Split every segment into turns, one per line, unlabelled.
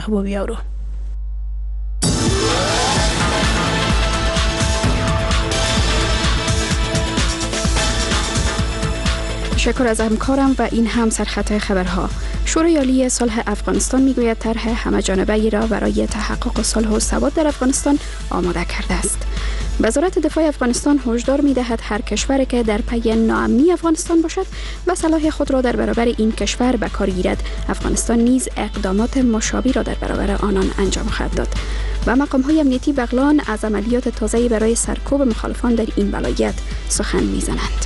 بیاورو. تشکر از همکارم و این هم سرخط خبرها. شورای عالی صلح افغانستان میگوید طرح همه‌جانبه‌ای را برای تحقق صلح و ثبات در افغانستان آماده کرده است. وزارت دفاع افغانستان هشدار می‌دهد هر کشوری که در پی ناامنی افغانستان باشد و سلاح خود را در برابر این کشور به کار گیرد، افغانستان نیز اقدامات مشابه را در برابر آنان انجام خواهد داد. و مقام‌های امنیتی بغلان از عملیات تازه‌ای برای سرکوب مخالفان در این ولایت سخن می‌زنند.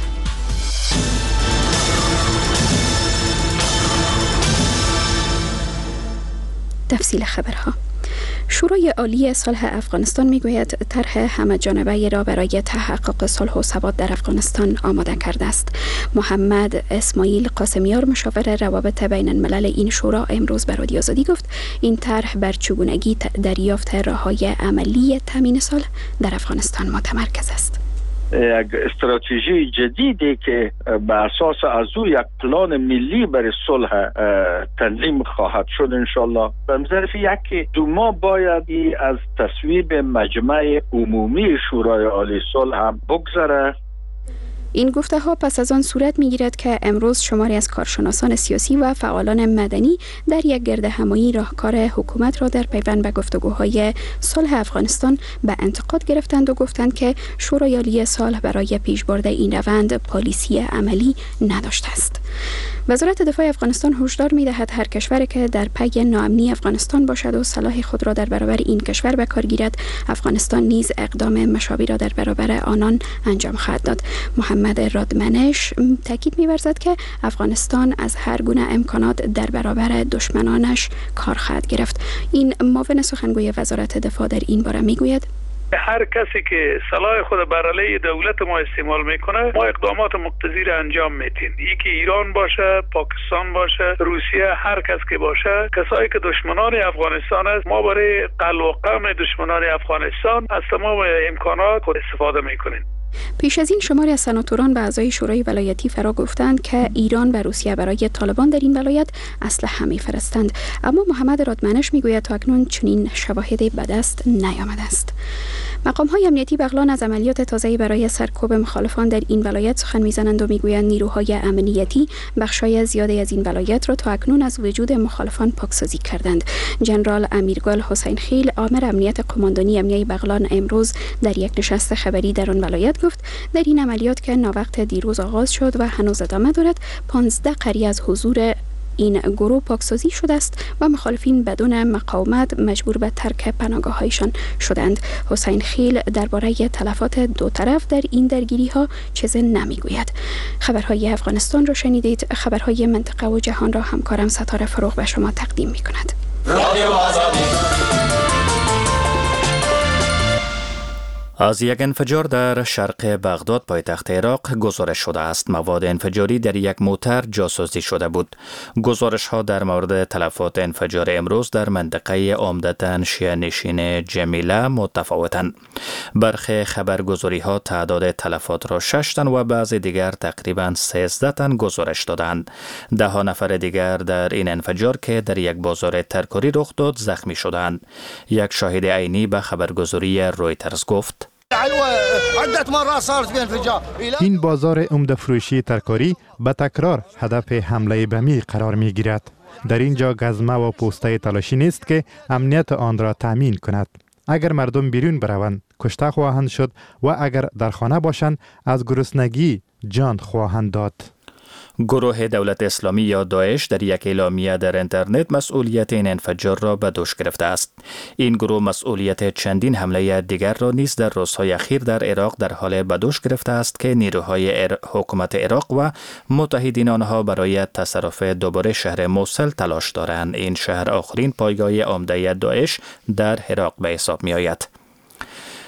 تفصیل خبرها. شورای عالی صلح افغانستان میگوید طرح همه‌جانبه‌ای را برای تحقق صلح و ثبات در افغانستان آماده کرده است. محمد اسماعیل قاسمیار مشاور روابط بین الملل این شورا امروز به رادیو آزادی گفت این طرح بر چگونگی دریافت راه‌های عملی تامین صلح در افغانستان متمرکز است.
یک استراتژی جدیدی که بر اساس از او یک پلان ملی برای صلح تنظیم خواهد شد انشالله. به ظرف یک دو ماه باید از تصویب مجمع عمومی شورای عالی صلح هم بگذره.
این گفته ها پس از آن صورت می گیرد که امروز شماری از کارشناسان سیاسی و فعالان مدنی در یک گردهمایی راهکار حکومت را در پیوند به گفتگوهای صلح افغانستان به انتقاد گرفتند و گفتند که شورای عالی صلح برای پیشبرد این روند پالیسی عملی نداشته است. وزارت دفاع افغانستان هشدار می دهد هر کشوری که در پی ناامنی افغانستان باشد و سلاح خود را در برابر این کشور به کار گیرد، افغانستان نیز اقدام مشابه را در برابر آنان انجام خواهد داد. محمد رادمنش تاکید می‌ورزد که افغانستان از هر گونه امکانات در برابر دشمنانش کار خواهد گرفت. این معاون سخنگوی وزارت دفاع در این باره میگوید
هر کسی که سلاح خود بر علیه دولت ما استعمال میکنه ما اقدامات مقتضی انجام میدیم. یکی ایران باشه، پاکستان باشه، روسیه، هر کس که باشه، کسایی که دشمنان افغانستان است، ما برای قلع و قمع دشمنان افغانستان از تمام امکانات خود استفاده میکنیم.
پیش از این شماری از سناتوران به اعضای شورای ولایتی فرا گفتند که ایران و روسیه برای طالبان در این ولایت اسلحه می‌فرستند، اما محمد رادمنش میگوید تا اکنون چنین شواهدی به دست نیامده است. مقام‌های امنیتی بغلان از عملیات تازه‌ای برای سرکوب مخالفان در این ولایت سخن می‌زنند و میگویند نیروهای امنیتی بخشای زیادی از این ولایت را تا اکنون از وجود مخالفان پاکسازی کردند. ژنرال امیرگل حسین خیل آمر امنیت قماندانی امنیتی بغلان امروز در یک نشست خبری در آن ولایت گفت در این عملیات که ناوقت دیروز آغاز شد و هنوز ادامه دارد 15 قریه از حضور این گروه پاکسازی شده است و مخالفین بدون مقاومت مجبور به ترک پناهگاه‌هایشان شدند. حسین خیل درباره تلفات دو طرف در این درگیری ها چیزی نمیگوید. خبرهای افغانستان را شنیدید. خبرهای منطقه و جهان را همکارم ستاره فروغ به شما تقدیم می‌کند. رادیو آزادی.
از یک انفجار در شرق بغداد پایتخت عراق گزارش شده است. مواد انفجاری در یک موتر جاسوسی شده بود. گزارش ها در مورد تلفات انفجار امروز در منطقه عمدتاً شیعه نشین جمیله متفاوتند. برخی خبرگزاری ها تعداد تلفات را 6 تن و بعضی دیگر تقریباً 13 تن گزارش دادند. 10 نفر دیگر در این انفجار که در یک بازار ترکاری رخ داد زخمی شدند. یک شاهد عینی به خبرگزاری رویترز گفت
این بازار عمده فروشی ترکاری به تکرار هدف حمله بمی قرار می گیرد. در اینجا گزمه و پوسته تلاشی نیست که امنیت آن را تامین کند. اگر مردم بیرون بروند کشته خواهند شد و اگر در خانه باشند از گرسنگی جان خواهند داد.
گروه دولت اسلامی یا داعش در یک اعلامیه در اینترنت مسئولیت این انفجار را به دوش گرفته است. این گروه مسئولیت چندین حمله دیگر را نیز در روزهای اخیر در عراق در حال به دوش گرفته است که نیروهای حکومت عراق و متحدین آنها برای تصرف دوباره شهر موصل تلاش دارند. این شهر آخرین پایگاه عمده داعش در عراق به حساب می آید.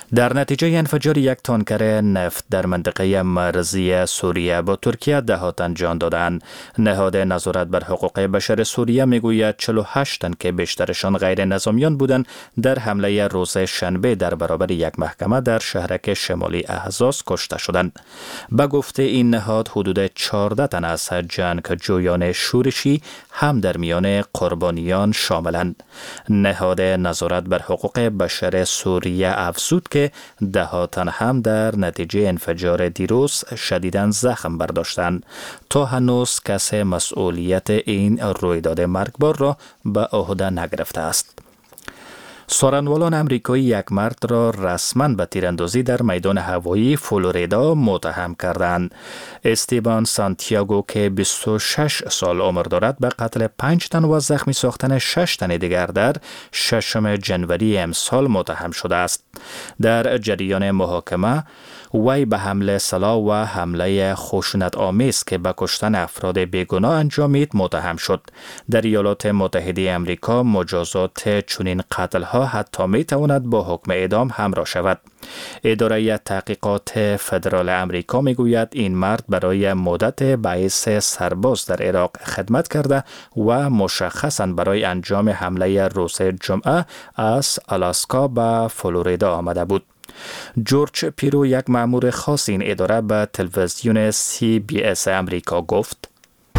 در نتیجه انفجار یک تانکر نفت در منطقه مرزی سوریه با ترکیه دهاتن جان دادند. نهاد نظارت بر حقوق بشر سوریه میگوید 48 تن که بیشترشان غیر نظامیان بودند در حمله روز شنبه در برابر یک محکمه در شهرک شمالی احزاز کشته شدند. به گفته این نهاد حدود 14 تن از جنگجویان شورشی هم در میان قربانیان شاملند. نهاد نظارت بر حقوق بشر سوریه افزود که 10 تن هم در نتیجه انفجار دیروز شدیداً زخم برداشتند. تا هنوز کسی مسئولیت این رویداد مرگبار را به عهده نگرفته است. سارنوالان امریکایی یک مرد را رسما به تیراندازی در میدان هوایی فلوریدا متهم کردند. استیبان سانتیاگو که 26 سال عمر دارد به قتل 5 تن و زخمی ساختن 6 تن دیگر در 6 جنوری امسال متهم شده است. در جریان محاکمه وی به حمله سلاح و حمله خشونت آمیز که به کشتن افراد بیگناه انجامید متهم شد. در ایالات متحده آمریکا مجازات چنین قتل‌ها حتی می‌تواند با حکم اعدام همراه شود. اداره تحقیقات فدرال آمریکا میگوید این مرد برای مدت باعث سرباز در عراق خدمت کرده و مشخصاً برای انجام حمله روز جمعه از آلاسکا به فلوریدا آمده بود. جورج پیرو یک مأمور خاص این اداره به تلویزیون CBS امریکا گفت: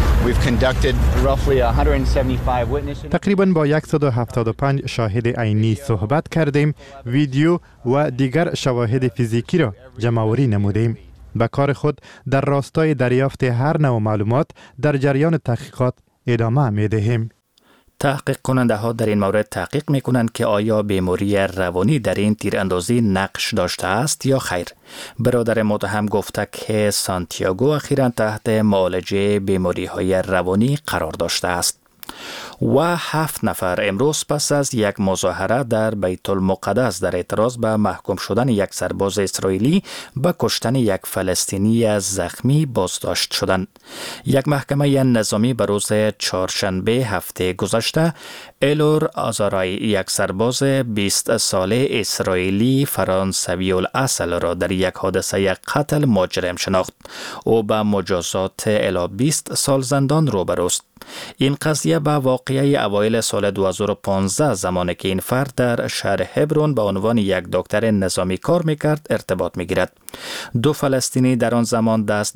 تقریباً با 175 شاهد عینی صحبت کردیم، ویدیو و دیگر شواهد فیزیکی را جمع‌آوری نمودیم. به کار خود در راستای دریافت هر نوع معلومات در جریان تحقیقات ادامه می‌دهیم.
تحقیق کننده ها در این مورد تحقیق می کنند که آیا بیماری روانی در این تیراندازی نقش داشته است یا خیر. برادر متهم گفته که سانتیاگو اخیراً تحت معالجه بیماری های روانی قرار داشته است. و 7 نفر امروز پس از یک مظاهره در بیت المقدس در اعتراض به محکوم شدن یک سرباز اسرائیلی به کشتن یک فلسطینی زخمی بازداشت شدند. یک محکمه نظامی به روز چهارشنبه هفته گذشته الور آزارای، یک سرباز 20 ساله اسرائیلی فرانسوی الاصل را در یک حادثه قتل مجرم شناخت. او به مجازات الی 20 سال زندان روبروست. این قضیه به واقعه اوایل سال 2015 زمانی که این فرد در شهر هبرون به عنوان یک دکتر نظامی کار میکرد ارتباط میگیرد. 2 فلسطینی در آن زمان دست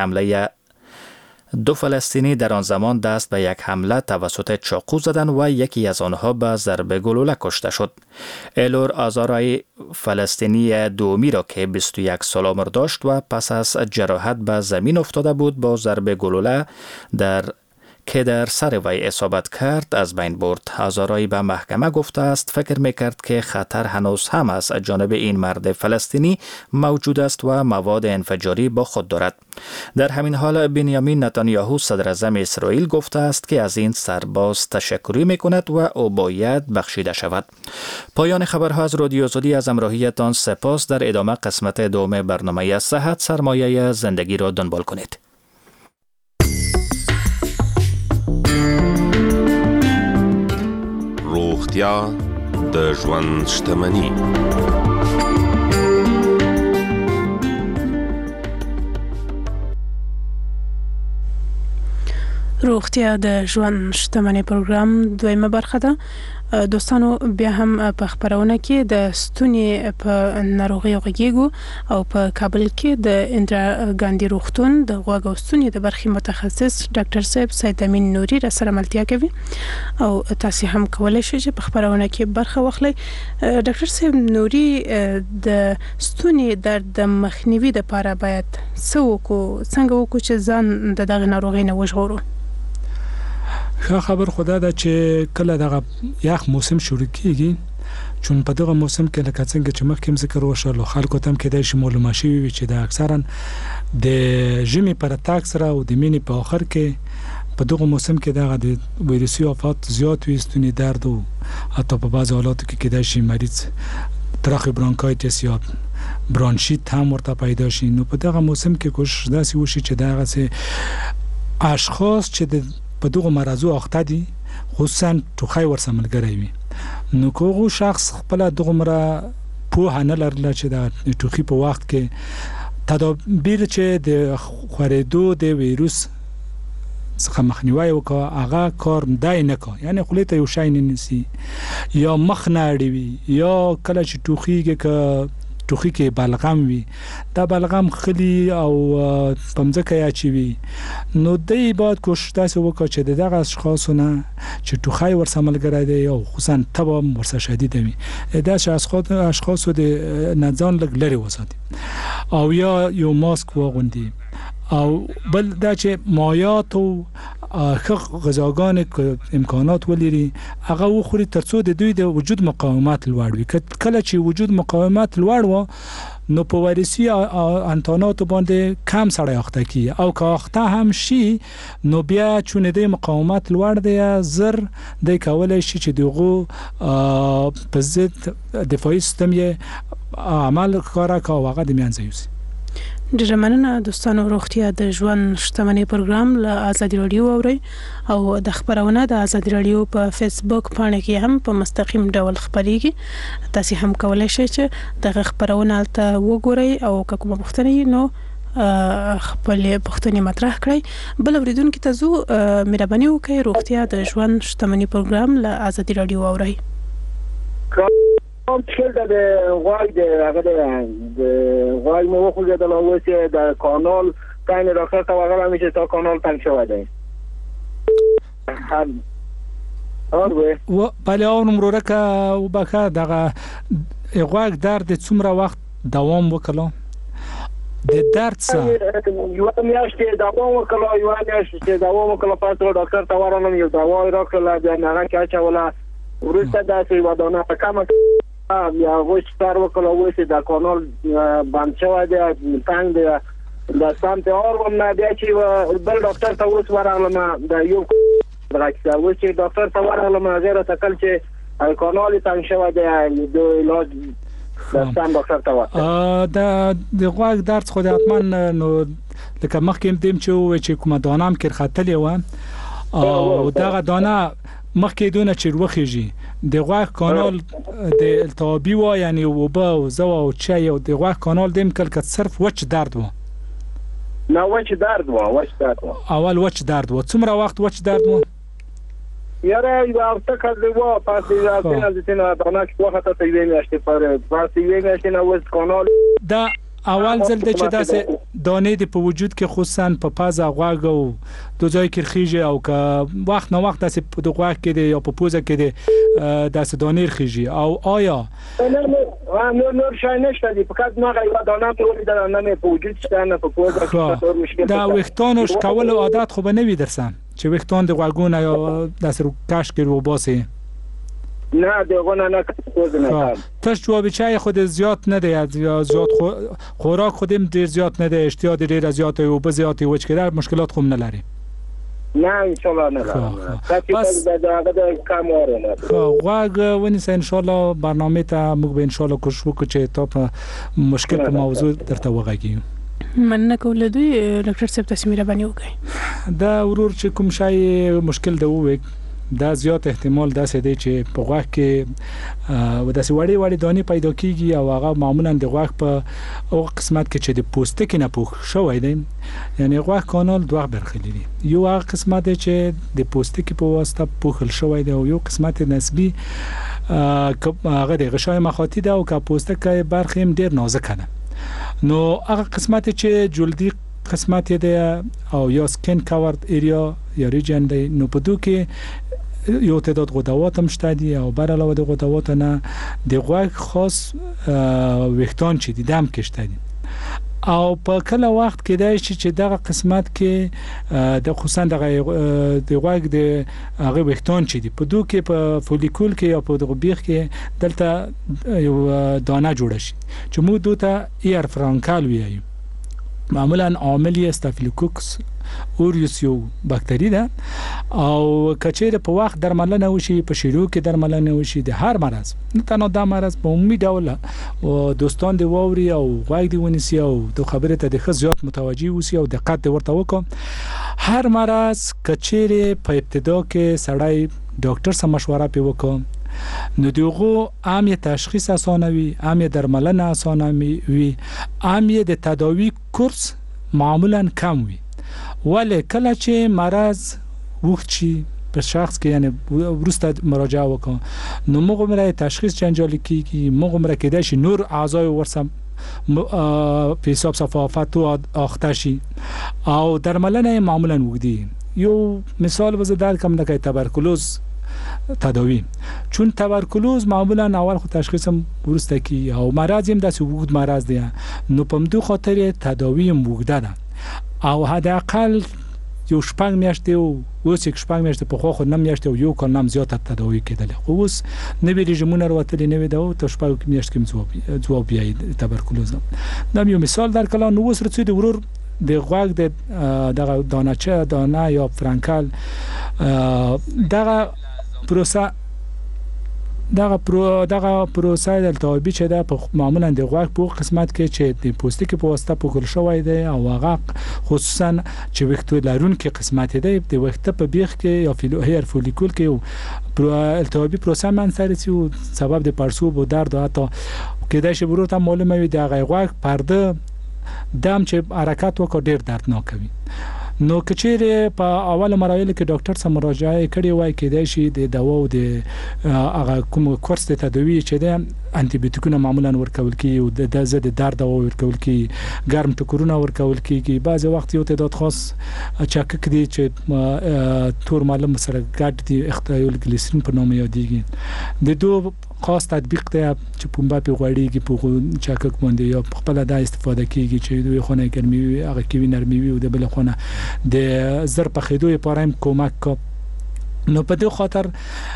به یک حمله توسط چاقو زدند و یکی از آنها به ضربه گلوله کشته شد. الور آزارای، فلسطینی دومی را که 21 سال عمر داشت و پس از جراحت به زمین افتاده بود با ضربه گلوله که در سر وی اصابت کرد از بین برد. آزارایی به محکمه گفته است فکر میکرد که خطر هنوز هم از جانب این مرد فلسطینی موجود است و مواد انفجاری با خود دارد. در همین حال بنیامین نتانیاهو صدر اعظم اسرائیل گفته است که از این سرباز تشکری میکند و او باید بخشیده شود. پایان خبرها از رادیو آزادی. از همراهیتان سپاس. در ادامه قسمت دوم برنامه صحت سرمایه زندگی را دنبال کنید.
روغتیا د ژوند شتمني.
روغتیا د ژوند شتمني پروګرام دویمه برخه ده. دوستانو بیا هم په خبرونه کې د ستوني په ناروغي غږیږو او په کابل کې د اندرا ګاندي روغتون د غوږ او ستوني د برخې متخصص ډاکټر صاحب سید امین نوري را سره ملتیا کوي او تاسو هم کولای شئ چې په خبرونه کې برخه واخلئ. ډاکټر صاحب نوري د ستوني درد د مخنیوي لپاره باید څنګه وکړو چې ځان د دغه ناروغۍ نه وژغورو؟
ښه خبر خدا ده چې کله دغه یخ موسم شروع کیږي، چون په دغه موسم کې لکه څنګه چې مخکې ذکر وشو خلکو ته هم کېدای شي معلومه شوي وي چې د اکثرا د ژمي پر اتاک سره او د مینې په اخر کې په دغه موسم کې دغه د ویروسي آفات زیات وي، ستوني درد او حتی په بعض حالاتو کې کېدای شي مریض تراخی برانکایتس یا برانشیت هم ورته پیدا شي. نو په دغه موسم کې کوشش داسې وشي چې دغه سه اشخاص چې په دغه مرزو اخته دي خصوصا ټوخی ورسره ملګری وي، نو کوغه شخص خپل دغه مره په نه لرله چې د ټوخي په وخت کې تدابیر چې د خورېدو د ویروس څخه مخنیوي وکړه هغه کار دای نه کوي یعنی خولې ته یو شی نه نسی یا مخ نه اړوي یا کله چې ټوخي کې بلغم وي دا بلغم خلی او پمځکه یا چی وي نو دای باید کوشش تاسو وکړئ چې دغه اشخاصونه چې ټوخی ورسملګری دی او خصوصا تبه ورسره شدید وي دا اشخاص د نځان لري وساتي او یا یو ماسک واغوندي او بل دا چې مایات او غذاګان امکانات ولري هغه وخوري ترڅو د دوی د وجود مقاومت لوړ وي کله چې وجود مقاومت لوړ و نو په وایرسي انتانات باندې کم سړی اخته کی او که اخته هم شي نو بیا چون د مقاومت لوړ دی زر د کولای شي چې دغه په ضد دفاعي سیستم یې عمل کار کوي هغه د میانځي
ډیره مننه دوستانو روغتیا د ژوند شتمنۍ پروګرام له آزادي رادیو اوري او د خبرونه د آزادي رادیو په فیسبوک باندې کې هم په مستقیم ډول خبريږي تاسو هم کولای شئ چې د خبرونه ته وګورئ او کوم پوښتنه نو خپل پوښتنې مطرح کړئ بل اوریدونکو ته زو مهرباني وکړئ روغتیا د ژوند شتمنۍ پروګرام له آزادي رادیو اوري
مشکل د غوای د هغه د غوای مو خو د لوسه د کانال کاین راکړه تا هغه میشه تا کانال تنګ شوی دی
و بله او نمرورکه وبخه دغه غوای درد څومره وخت دوام وکړو د درد څه
یو میاشت دوام وکړو پاتې ډاکټر تا ورانم یو دوا راکړه بیا نه راکاچا ولا ورته داسې ودانه په کومه یا وښ کار وکړو چې د کانال باندې شوی دی څنګه د سانته اورم نه بیا چې بل ډاکټر ته اوس ورغلم د یو راځي و چې ډاکټر ته ورغلم غیر تکل چې کانال څنګه شوی دی د علاج سم ډاکټر ته و
د غوږ درد خو د اتمن نو لکه مخکې دیم چې کومه دانام کې خطلې و او دغه دانه مخکې دونه چې وروخیږي د غوږ کانال د التهابي و یعنی وبا او زوا او چای او د غوږ کانال دیم کله صرف وچ درد و
نه وچ درد و
اول وچ درد و څومره وخت وچ درد و
یاره یو هفته کړی و پاتې راځي نه دانه کې وخت ته ویل نشته پر پاتې ویل نشته نو وس کانال
دا اول ځل د چې داسې دانې د په وجود کې خصوصا په پازه غوږ او د ځای کې خيږي او که وخت نو وخت داسې په غوږ کې یا په پوزه کې داسې دانې خيږي او آیا
نور شای نشته دی فقط ما غوړ دانه په وجود نه په وجود شته نه په پوزه کې څه مشکل
دا وختونو کول عادت خو به نه وي درسم چې وختون د غوږونه یا داسې کاش کې وباسي
نه دغه نه کوز نه
تاسو جواب چای خود زیات نه دی یا زیات خوراک خودم ډیر زیات نه دی اشتیا ډیر زیات او به زیات وچ کړه مشکلات خو نه لري
نه ان شاء الله نه بس دا کم ورنه
غوږ ونیسه ان شاء الله برنامه ته موږ به ان شاء الله کوشش وکړو چې تاسو مشکل په موضوع درته وغږیو
مننه کول دوی ډاکټر صاحب تاسو مهرباني وکړئ
دا ورور چې کوم شای مشکل دی وک دا زیات احتمال داسې دی چې په غوږ کې وداسې وړي دانې پیدا کیږي او هغه معمولا د غوږ په او قسمت کې چې د پوستکي نه پوښ شوی دی یعنی غوږ کانال دوه برخې لري یو هغه قسمت دی چې د پوستکي په واسطه پوښل شوی دی او یو قسمت نسبی هغه د غشای مخاطی دی او که پوستکي برخې هم ډیر نازک ده نو هغه قسمت چې جلدی قسمت دی او یا سکین کاورد ایریا یا ریجن دی نو په دوه کې یو تعداد غدوات هم شته دي او بر علاوه د غدوات نه د غوږ خاص وختان چې دم کې شته دي او په کله وخت کې دی چې دغه قسمت کې د خصوصا د غوږ د هغه وختان چې دي په دوه کې په فولیکول کې یا په دغه بیخ کې دلته یو دانه جوړ شي چې موږ دوی ته ایر فرانکال ویایو معمولا عامل استافیلوکوکس اوریوس یو باکتری ده او کچېره په وخت درملنه وشي په شیرو کې درملنه وشي د هر مرض نه تنه د مرض په عمومي ډول او دوستان دی ووري او غوږ دی ونیسي او د خبره ته د خزيات متوجي وسی او دقت ورته وکړه هر مرض کچېره په ابتدا کې سړی ډاکټر سره مشوره پی وکړه نو دغه عام تشخیص اسانه وي، عام درملنه اسانه وي، عام د تداوی کورس معمولا کم وي. ولی کله چې مرض وخت شي په شخص کې یعنی ورسته مراجعه وکړه نو موږ مره تشخیص جنجالی کیږي، موږ مره کېدای شي نور اعضای ورسم په حساب صفافت او اختشي او درملنه معمولا وګدي. یو مثال وزدار کوم د تبرکلوز تداوی، چون تبرکلوز معمولا اول خو تشخیص ورسته کی او مرض هم داسې وګد مرض دی، نو په دې خاطر تداوی هم وګده ده او حداقل یو شپږ میاشتې او اوس یک شپږ میاشتې په خو نه میاشتې او یو کال نم زیات تداوی کېدل. خو اوس نوې رژیمونه وروتلې نوې دا او ته شپږ میاشتې کې جواب بیاي تبرکلوز. دا یو مثال در کله نو اوس رسید ورور د غوږ د دغه دانه یا فرانکل دغه پروسه دغه پروسه د التهابي چې دا په معمولا د غوږ په قسمت کې چې د پوستکي په واسطه پوکل شوی دی او هغه خصوصا چې وختو لرونکي قسمت دی د وخت په بیخ کې یا فیلوهیر فولیکول کې التهابي پروسه منځري او سبب د پړسوب او درد او حتی کېدای شي ورته ته معلومه وي د غوږ پرده دم چې حرکت وکړ ډیر دردناک وي. نو کچېره په اول مراحل کې ډاکټر سره مراجعه کړې وای کېدای شي د دوا او د هغه کوم کورس د تداوی چې د انټي بیوټیکونه معمولا ورکول کی او د زړه درد او ورکول کی، ګرم ټکورونه ورکول کی، بعض وخت یو تعداد خاص چاکک دي چې تور معلوم سره ګډ دي اختیال ګلیسرین په نوم یادېږي. د دوه خاص تطبیق ته چې پومبا په غوړیږي په چاکک باندې یا خپل د استفاده کیږي چې دوی خونه ګرمي وي هغه کې نرمي وي او د بل خونه د زر په خېدو لپاره هم کومک کو. نو په دې خاطر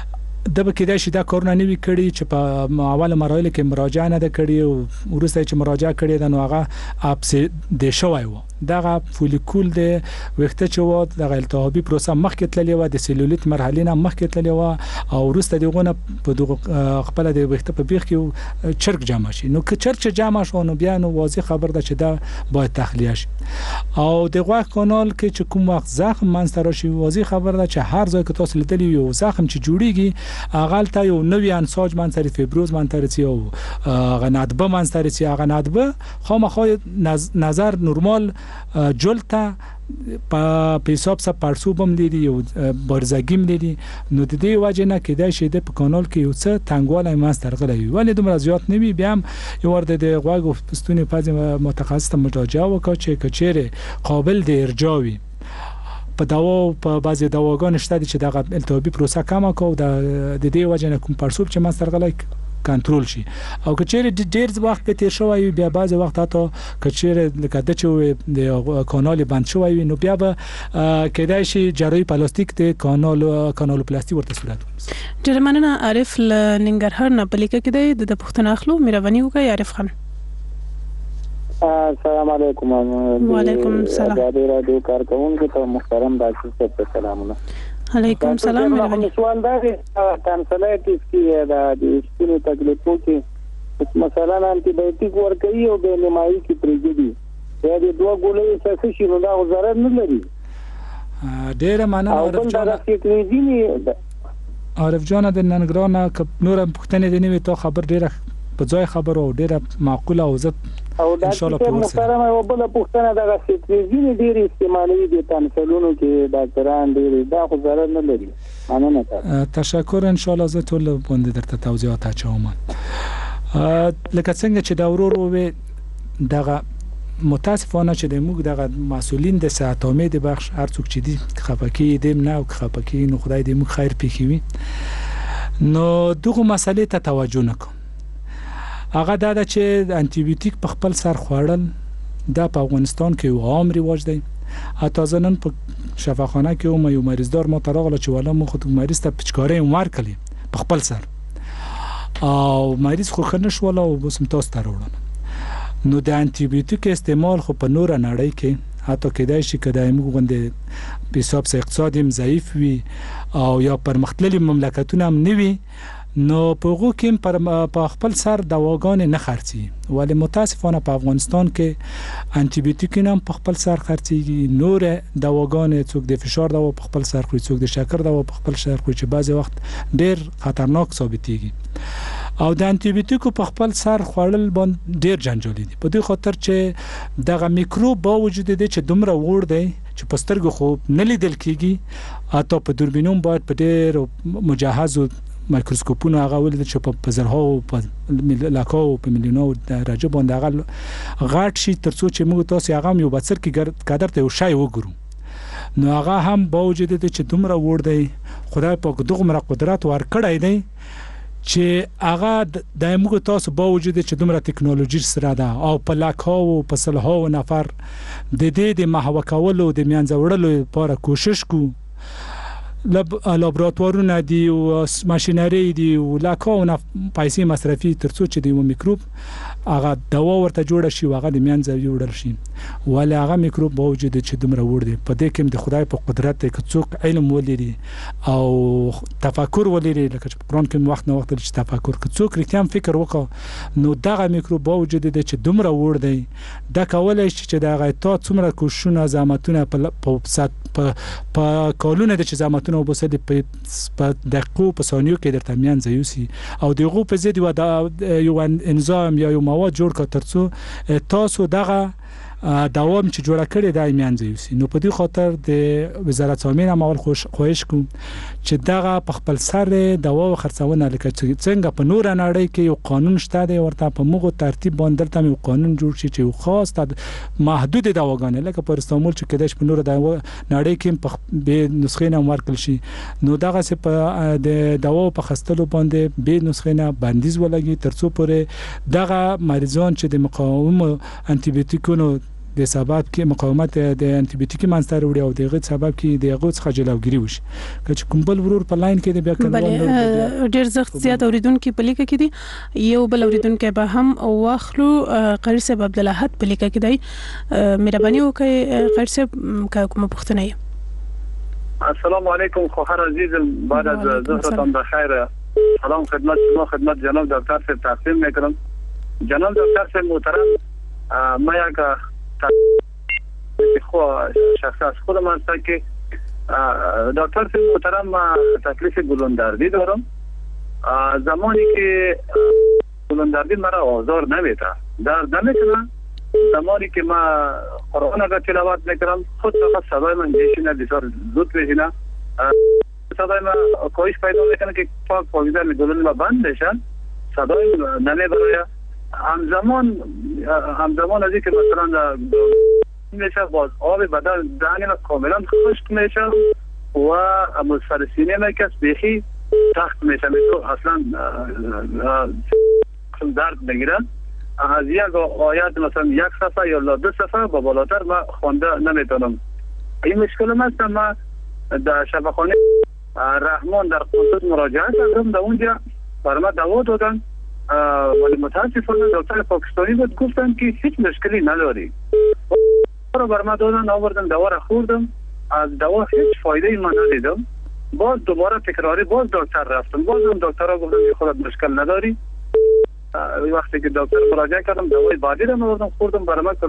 د بکیدای شي دا کارونه نه وی کړی چې په اول مراحل کې مراجعه نه کړی او ورسته چې مراجعه کړی دا نو هغه اپس د شوی و دغه فولیکول د وخت چې و د التهابي پروسه مخکې تللی و د سلولیت مرحله نه مخکې تللی و او ورسته دغه په دغه خپل د وخت په بیخ کې چرګ جمع شي. نو که چرګ جمع شو نو بیا نو واضح خبر ده چې دا باید تخلیه شي او د غوږ کانال کې چې کوم وخت زخم منځ راشي واضح خبر ده چې هر ځای کې تاسو لیدلی یو زخم چې جوړیږي اقل تا یو نوې انساج منځري فیبروز منځري او غنادبه منځري هغه ندبه خامخا نظر نورمال جلته په حساب سره پړسوبم لري او برزګیم لري. نو د دې وجه نه کېدای شي د کانال کې یو څه تنګوالی مسترغلی وي ولې دومره زیات نه وي. بیا هم یو ورته د غوږ او پستوني پز متخصص ته مراجعه وکړه چې کچېره قابل د ارجاع وي. په دوا په بعضي دواګان شته چې دغه التهابي پروسه کمه کو د دې وجه نه کوم پړسوب چې مسترغلی کنټرول شي او کچېره ډېر وخت په تیر شوی بیا بعض وخت حتی کچېره لکه د چې د کانال بند شوی نو بیا به کېدای شي جراحي پلاستیک د کانال پلاستیک ورته صورت ونیسي.
ډېر مننه عارف لنګرهار نه پلیکه کې د پښتون اخلو مهرباني وکړئ عارف خان.
السلام علیکم.
وعلیکم السلام.
د رادیو کارکونکو ته محترم ډاکټر صاحب ته سلامونه.
علیکم السلام.
مهرباني. سوال دا دی کانسلایټس کې د سپینو تکلیفو کې مثلا انټي بایوټیک ورکوي او د نیمایي کې پریږدي دا د دوه ګولې څه شي نو دا ضرر نه لري.
ډېر مننه عارف جان د ننګرهار نور پښتنې د نیوي تو خبر ډېر په ځای خبر او ډېر معقوله او زه ان شاء الله په
محترم او بل پښتنه دغه سټریزین ډېر استعمالوي د تنسلونو کې ډاکټران ډېر دا خو ضرر نه لري. مننه.
تشکر ان شاء الله زه ټول باندې درته توضیحات اچوم. لکه څنګه چې دا ورور وې دغه متاسفانه چې د موږ دغه مسولین د صحت عامه د بخش هر څوک چې دي خپکی دیم نه او خپکی نو خدای دې موږ خیر پکوي نو دغه مسلې ته توجه نکوم. هغه دا چې انټي بیوټیک په خپل سر خوړل دا په افغانستان کې یو عام رواج دی. حتی ځنن په شفاخانه کې یو مریضدار ما تراغله چې ولا مو خود مریض ته پچکارې عمر کړي په خپل سر او مریض خو خنش ولا او بسم تاسو ته وروړل. نو د انټي بیوټیک استعمال خو په نور نړۍ کې حتی کېدای شي کله موږ غونډه په حساب اقتصادي ضعیف وي او یا پرمختللي مملکتونه هم نه وي نو په هغو کې په خپل سر دواګانې نه خرڅي، ولی متاسفانه په افغانستان کې انټي بیوټیکونه هم په خپل سر خرڅيږي، نور دواګانې څوک د فشار دوا په خپل سر خوري، څوک د شکر دوا په خپل سر خوري چې بعضی وخت ډیر خطرناک ثابتېږي. او د انټي بیوټیکو په خپل سر خوړل باندې ډیر جنجالي دي، په دې خاطر چې دغه میکروب با وجود دي چې دومره وړ دی چې په سترګو خو نه لیدل کیږي، حتی په دوربینونو باید په ډیر مجهز مایکروسکوپونه هغه ولید چې په زرهاو په لاکاو په میلیونو درجه باندې هغه غټ شي ترڅو چې موږ تاسو هغه یو بڅر کې قدر ته یو شای وګورو. نو هغه هم باوجود دي چې دومره وړ دی، خدای پاک دغه قدرت ورکړی دی چې هغه د موږ تاسو باوجود چې دومره ټکنالوژي سره ده او په لاکاو په سلهاو نفر د دې د محو کولو د میانځوړلو لپاره کوشش کوو. لابراتوارونه دي او ماشينري دي او لاکاو پیسې مصرفي ترڅو چې د میکروب هغه دوا ورته جوړ شي او هغه د میانځ جوړل شي، ولې هغه میکروب باوجود چې دومره وړ دی. په دې کې د خدای په قدرت کې څوک علم ولري او تفکر ولري، لکه چې قرآن کې وخت نه وخت چې تفکر کې څوک ریتم فکر وکړي، نو دغه میکروب باوجود دی چې دومره وړ دی د کولای شي چې دغه تا څومره کوششونه زحمتونه په کولونه د چې زحمتونه وبسل په دقیقو په ثانیو کې درته میانځ یوسي او دغه په زید یو انزیم یا یو مواد جوړ کړ ترڅو تاسو دغه دوام چې جوړ کړی د میانځ یوسي. نو په دې خاطر د وزارت سامین عمل خواهش کوم چې دغه په خپل سر دوا خرڅونه لکه څنګه په نور نړۍ کې یو قانون شته دی، ورته په موږ ترتیب باندې تل یو قانون جوړ شي چې یو خاص محدود دواګانې لکه په استانبول چې کېدش په نور نړۍ کې په به نسخې نه ورکل شي، نو دغه څه په د دوا په خستلو باندې به نسخې نه بندیز ولګي ترڅو پورې دغه مریضان چې د مقاوم انټي بیوټیکونو د سبب کې مقاومت د انټي بیوټیک منځته وړي او دغه سبب کې دغه څخه جلوګیری وشي. که کوم بل ورور په لاین کې د بیا
کړه ډیر زخت زیات اوریدونکو په لیکه کې دي، یو بل اوریدونکو به هم واخلو. قاری صاحب عبد الاحد په لیکه کې دی، مهرباني وکړئ قاری صاحب کومه پوښتنه یې؟
السلام علیکم خواهر عزیز، بعد از ظهرتان بخیر. سلام خدمت شما، خدمت جناب دکتر صاحب تقدیم میکنم. جناب دکتر صاحب محترم، ما یک شخص از خودم هست که دکتر صاحب محترم تکلیف گلوندردی دارم. زمانی که گلوندردی مرا آزار نمیده، درد نمیکنه، زمانی که ما قرآن اگر تلاوت میکنم خود فقط صدای من جیشینه بسیار زود بشینه، صدای من کاهش پیدا میکنه که پاک پاکیزه گلوند ما بند بشن، صدای نمیبره. همزمان از اینکه مثلا میشه باز آب بدن دهن کاملا خشک میشه و مصفر سینه میکس بیخی تخت میشه، اصلا درد میگیرن. از یک آیت مثلا یک صفحه یا دو صفحه با بالاتر ما خوانده نمیتونم. این مشکل هست. ما در شفاخانه رحمان در قدس مراجعه کردم، در اونجا برای ما دوا دادن، ولی متاسفانه دکتر پاکستانی بود گفتن که هیچ مشکلی نداری. رو بر ما دادن، آوردن دوا را خوردم، از دوا هیچ فایده من ندیدم. باز دوباره تکراری باز دکتر رفتم، باز اون دکتر را گفتن که خودت مشکل نداری. وقتی که دکتر مراجعه کردم دوای بعدی را آوردم خوردم، برای ما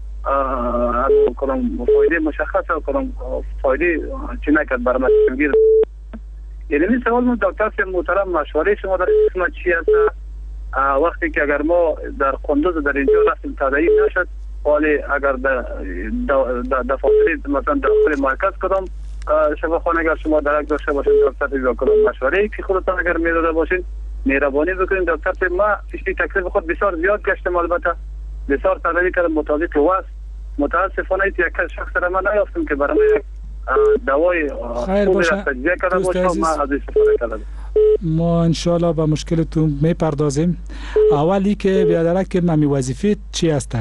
کدام فایده مشخصه و کدام فایده چی نکرد برای ما تغییر. یعنی سوال من دکتر صاحب محترم مشوره شما در قسمت چی است؟ وقتی که اگر ما در قندوز در اینجا رفتیم تداعی نشد، ولی اگر در فاصله مثلا داخل مرکز کدام شفاخانه اگر شما درک داشته باشید دکتر صاحب کدام مشوره که خودتان اگر میداده باشید مهربانی بکنید. دکتر صاحب ما پیشی تکلیف خود بسیار زیاد گشتم، البته بسیار تداعی کردم مطابق واسه متاسفانه یک شخص را من نیافتم که برای دوای خوبی را تجزیه کرده باشم، ما از استفاده کردم.
ما انشالله به مشکلتون میپردازیم. اولی که بیادرک که ممی وظیفه چی است؟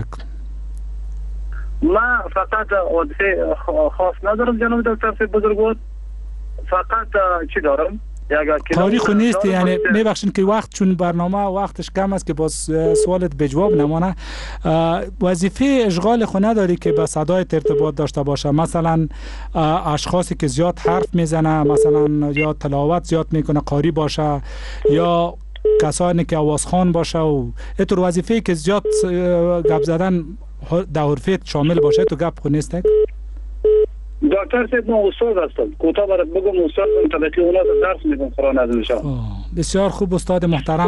ما فقط وظیفه خاص ندارم جناب دکتر صاحب بزرگوار، فقط چی دارم؟
تاریخ نیست، یعنی میبخشین که وقت چون برنامه وقتش کم است که باز سوالت به جواب نمانه. وظیفه اشغال خو نداری که به صدای ارتباط داشته باشه، مثلا اشخاصی که زیاد حرف میزنه، مثلا یا تلاوت زیاد میکنه قاری باشه، یا کسانی که آوازخوان باشه و اینطور وظیفه که زیاد گپ زدن در حرفیت شامل باشه تو گپ خو نیست.
دکتر صاحب من استاد هستم، کوتاه برات بگم استاد طبقه اولاد درس میدم قرآن عظیم شان.
بسیار خوب استاد محترم.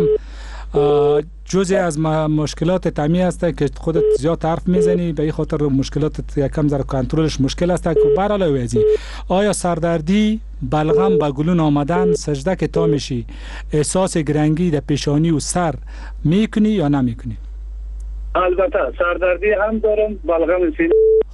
جزء از مشکلات تامی است که خودت زیاد حرف میزنی، به این خاطر مشکلات یکم ذره کنترلش مشکل است. که بر علاوه از این آیا سردردی، بلغم، به گلون آمدن، سجده که تا میشی، احساس گرنگی در پیشانی و سر میکنی یا نمیکنی؟
البته سردردی هم دارم، بلغم سینه،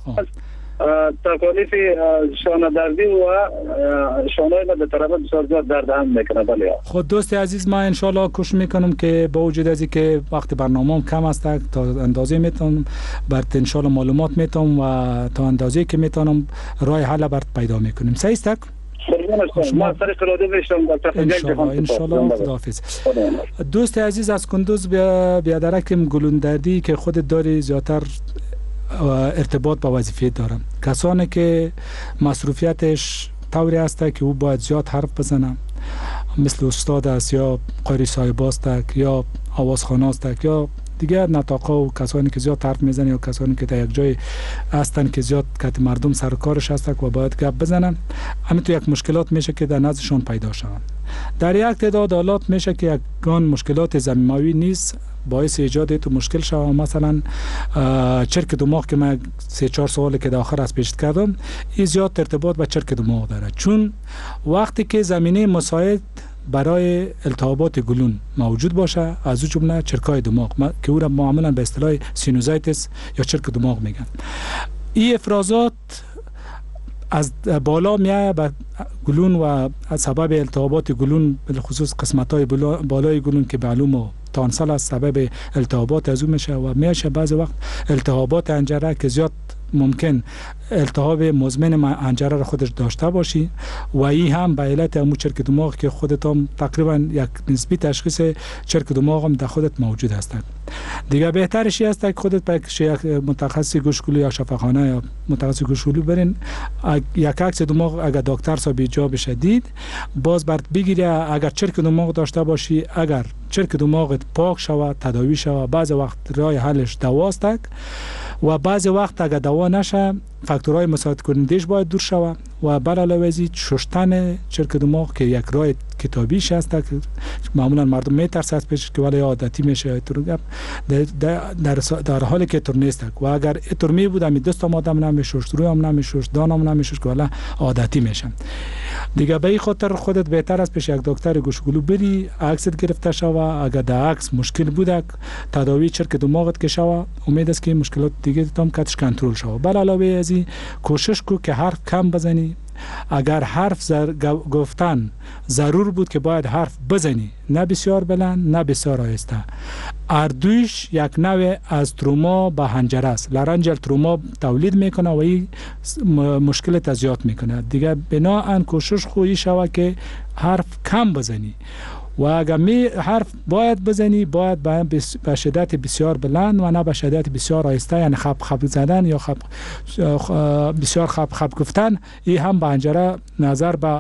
تکالیف شانه دردی و شانه‌های من به طرف بسیار زیاد درد هم میکنه. بله
خود دوست عزیز، من انشالله کوشش میکنم که با وجود از اینکه وقت برنامه‌ام کم است تا اندازه میتونم برات انشالله معلومات میتونم و تا اندازه که میتونم راه حل برات پیدا میکنیم. صحیح است؟
ما طریق رادیو میشم
انشالله. خداحافظ. دوست عزیز از کندوز بیادرکم گلون دردی که خودت داری زیادتر ارتباط با وظیفه دارم. کسانی که مصروفیتش طوری است که او باید زیاد حرف بزنه، مثل استاد است یا قاری صاحب است یا آوازخوان است یا دیگر نطاقا و کسانی که زیاد حرف میزنن یا کسانی که در یک جای هستن که زیاد کت مردم سر کارش هستن و باید گپ بزنن، همین تو یک مشکلات میشه که در نزدشون پیدا شون. در یک تعداد حالات میشه که یکان مشکلات زمینوی نیست باعث ایجاد تو مشکل شود. مثلا چرک دماغ که من 3-4 سوالی که داخل از پیش کردم این زیاد ارتباط با چرک دماغ داره، چون وقتی که زمینه مساعد برای التهابات گلون موجود باشه، از او جمله چرکای دماغ که او را معمولا به اصطلاح سینوزایتس یا چرک دماغ میگن، این افرازات از بالا میاد به گلون و از سبب التهابات گلون به خصوص قسمت‌های بالای گلون که معلومه تانسل از سبب التهابات از اون میشه و میشه بعضی وقت التهابات حنجره که زیاد ممکن التهاب مزمن حنجره را خودش داشته باشی و این هم به علت همون چرک دماغ که خودت هم تقریبا یک نسبی تشخیص چرک دماغ هم در خودت موجود هستند. دیگه بهترش است که خودت به یک متخصص گوشگلو یا شفاخانه یا متخصص گوشگلو برین، یک عکس دماغ اگر دکتر صاحب جا بشه دید باز برات بگیره. اگر چرک دماغ داشته باشی، اگر چرک دماغت پاک شود تداوی شود، بعض وقت راه حلش دواست و بعض وقت اگر دوا نشه فاکتورهای مساعد کنندش باید دور شود و بر علاوه از این شستن چرک دماغ که یک راه کتابیش هست که معمولا مردم میترسن از پیش که ولی عادتی میشه در حالی که طور نیست و اگر طور می بود می دست آدم نمیشوش، روی هم نمیشوش، دانم نمیشوش که ولی عادتی میشه. دیگه به این خاطر خودت بهتر است پیش یک دکتر گوشگلو بری، عکست گرفته شوه. اگر در عکس مشکل بوده تداوی چرک دماغت که شوه، امید است که مشکلات دیگه تام کاتش کنترل شوه. بر علاوه از این کوشش کو که حرف کم بزنی. اگر حرف گفتن ضرور بود که باید حرف بزنی، نه بسیار بلند نه بسیار آهسته. اردویش یک نوع از تروما به حنجره است، لارنجال تروما تولید میکنه و این مشکلت زیاد میکنه. دیگه بناهن کوشش خویی شوه که حرف کم بزنی و اگر حرف باید بزنی باید به شدت بسیار بلند و نه به شدت بسیار آهسته، یعنی خب زدن یا بسیار خب گفتن. این هم به حنجره نظر به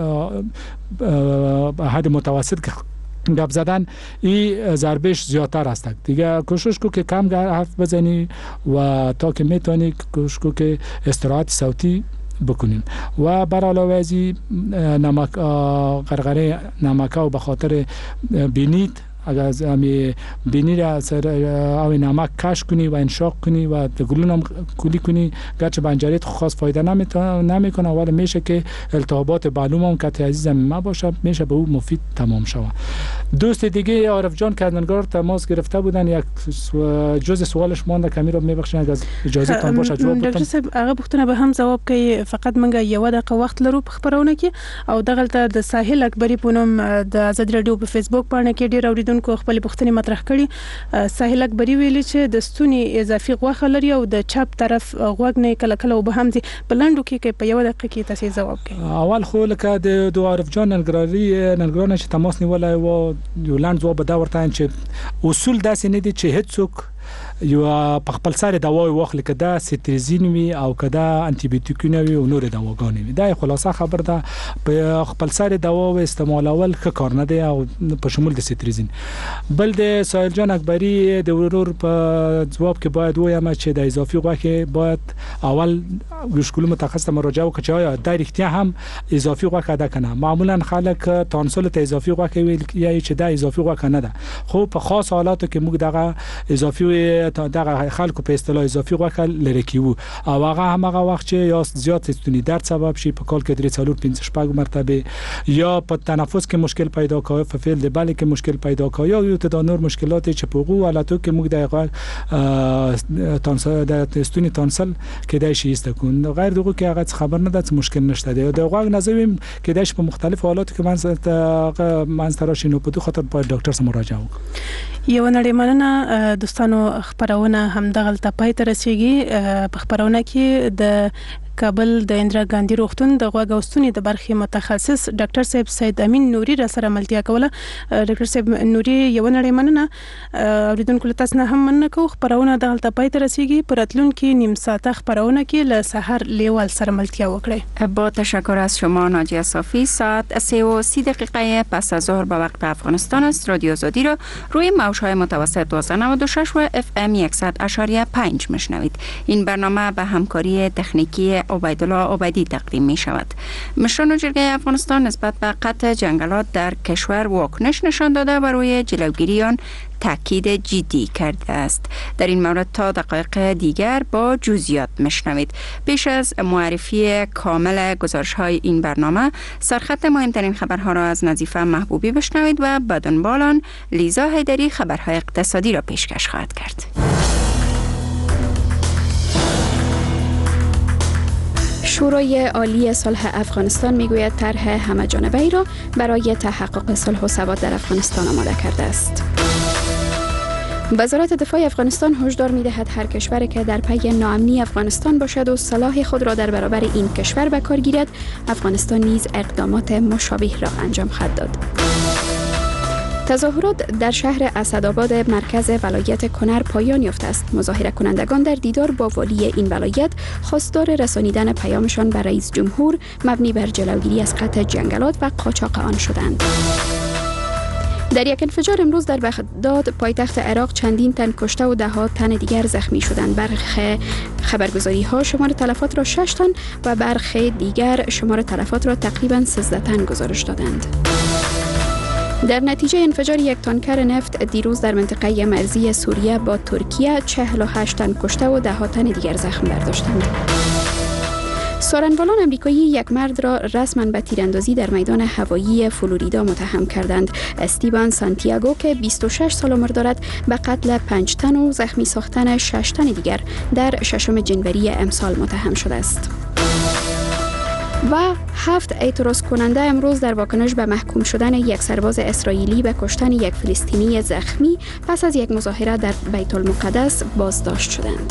حد متوسط گپ زدن این ضربش زیادتر است. دیگه کوشش کو که کم حرف بزنی و تا که میتونی کوشش کو که استراحت صوتی بکنیم و بر علاوه از نمک غرغره نمک و به خاطر بینیت اگر از بینی را سر آب نمک کش کنی و انشاق کنی و گلون هم کلی کنی، گرچه بنجریت خاص فایده نمیکنه ولی میشه که التهابات معلوم هم که عزیزم ما باشه میشه به او مفید تمام شود. دوست دیگه عارف جان که از ننگار تماس گرفته بودن، یک جزء سوالش مونده کمی رو میبخشین اگر اجازه تان باشه جواب بدم.
ډاکټر صاحب هغه پوښتنه به هم ځواب کوي، فقط منګه یو دقیقه وخت لرو په خبرونه کې او دغلته د ساحل اکبری پونم د آزاد رادیو په فیسبوک باندې کې ډیر اوریدونکو اوریدونکو خپل پوښتنې مطرح کړي. ساحل اکبری ویلي چې د ستوني اضافي غوښه لري او د چپ طرف غوږ نه کله کله وبهم دي. بلندو کې په یو دقیقه کې تاسو جواب کړئ.
اول خو لکه د دوارف جان ننګرهار چې تماس نیولای و یو لاند ځواب دا ورته چې اصول داسې نه دي چې هیڅوک یو په خپل سره دوا واخلي کدا سیتریزین وی او کدا انټي بیوټیکونه وی او نور دواګانې وی. دا خلاصه خبر ده په خپل سره دوا استعمالول ښه کار نه دی او په شمول د سیتریزین. بل د ساحل جان اکبری د ورور په جواب کې باید وایم چې د اضافي غوښه باید اول مشکل متخصص مراجعه وکړي چې دا رښتیا هم اضافي غوښه ده کنه. معمولا خلک تانسول ته اضافي غوښه ویل یا چې دا اضافي غوښه نه ده. خو په خاص حالاتو کې موږ دغه اضافي دغه خلکو په اصطلاح اضافي غوښه لري کیو او هغه همغه وخت چې یا زیات ستونی درد سبب شي په کال کې 3-4-5 مرتبه یا په تنفس کې مشکل پیدا کوي په فعل د بل کې مشکل پیدا کوي یا یو تعداد نور مشکلات چې په قوه حالاتو کې موږ دغه تانسل د ستونی تانسل کې دای شي استکون غیر دغه کې هغه خبر نه ده مشکل نشته دی. د غوږ نظم کې داش په مختلف حالاتو کې منځ تراشي نو په دغه خاطر باید ډاکټر سره مراجعه وکړي.
یو نړۍ مننه دوستانو. خبرونه هم دغه تپای ته رسیږي. په خبرونه کې د کابل د اندرا ګاندی روغتون د غوږ او ستوني د برخې متخصص ډاکټر صاحب سید امین نوري را سره ملتیا کوله. ډاکټر صاحب نوري یو نړۍ مننه. اوریدونکو تاسو نه هم مننه کو. خبرونه دغه تپای ته رسیږي. پراتلونکو نیم ساعته خبرونه کې له سحر لیوال سره ملتیا وکړي.
با تشکر از شما ناجیه صافی. ساعت 3:30 پس از ظهر به وقت افغانستان است. رادیو آزادی را روی موج‌های متوسط 1296 و FM 100.5 میشنوید. این برنامه به همکاری تکنیکی عبیدالله عبیدی تقدیم می شود. مشران جرگه افغانستان نسبت به قطع جنگلات در کشور واکنش نشان داده و روی جلوگیری آن تاکید جدی کرده است. در این مورد تا دقایق دیگر با جزئیات میشنوید. پیش از معرفی کامل گزارش‌های این برنامه سرخط مهمترین خبرها را از نظیفه محبوبی بشنوید و به دنبال آن لیزا حیدری خبرهای اقتصادی را پیشکش خواهد کرد. شورای عالی صلح افغانستان میگوید طرح همه‌جانبه‌ای را برای تحقق صلح و ثبات در افغانستان آماده کرده است. وزارت دفاع افغانستان هشدار می‌دهد هر کشوری که در پی ناامنی افغانستان باشد و سلاح خود را در برابر این کشور به کار گیرد، افغانستان نیز اقدامات مشابه را انجام خواهد داد. تظاهرات در شهر اسدآباد مرکز ولایت کنر پایان یافته است. مظاهره کنندگان در دیدار با والی این ولایت خواستار رسانیدن پیامشان به رئیس جمهور مبنی بر جلوگیری از قطع جنگلات و قاچاق آن شدند. در یک انفجار امروز در بغداد پایتخت عراق چندین تن کشته و ده‌ها تن دیگر زخمی شدند. برخی خبرگزاری‌ها شمار تلفات را 6 تن و برخی دیگر شمار تلفات را تقریباً 13 تن گزارش دادند. در نتیجه انفجار یک تانکر نفت دیروز در منطقه مرزی سوریه با ترکیه 48 تن کشته و 10 تن دیگر زخم برداشتند. سارنوالان امریکایی یک مرد را رسما به تیراندازی در میدان هوایی فلوریدا متهم کردند. استیوان سانتیاگو که 26 سال عمر دارد به قتل 5 تن و زخمی ساختن 6 تن دیگر در 6 جنوری امسال متهم شده است. و 7 اعتراض کننده امروز در واکنش به محکوم شدن یک سرباز اسرائیلی به کشتن یک فلسطینی زخمی پس از یک مظاهره در بیت المقدس بازداشت شدند.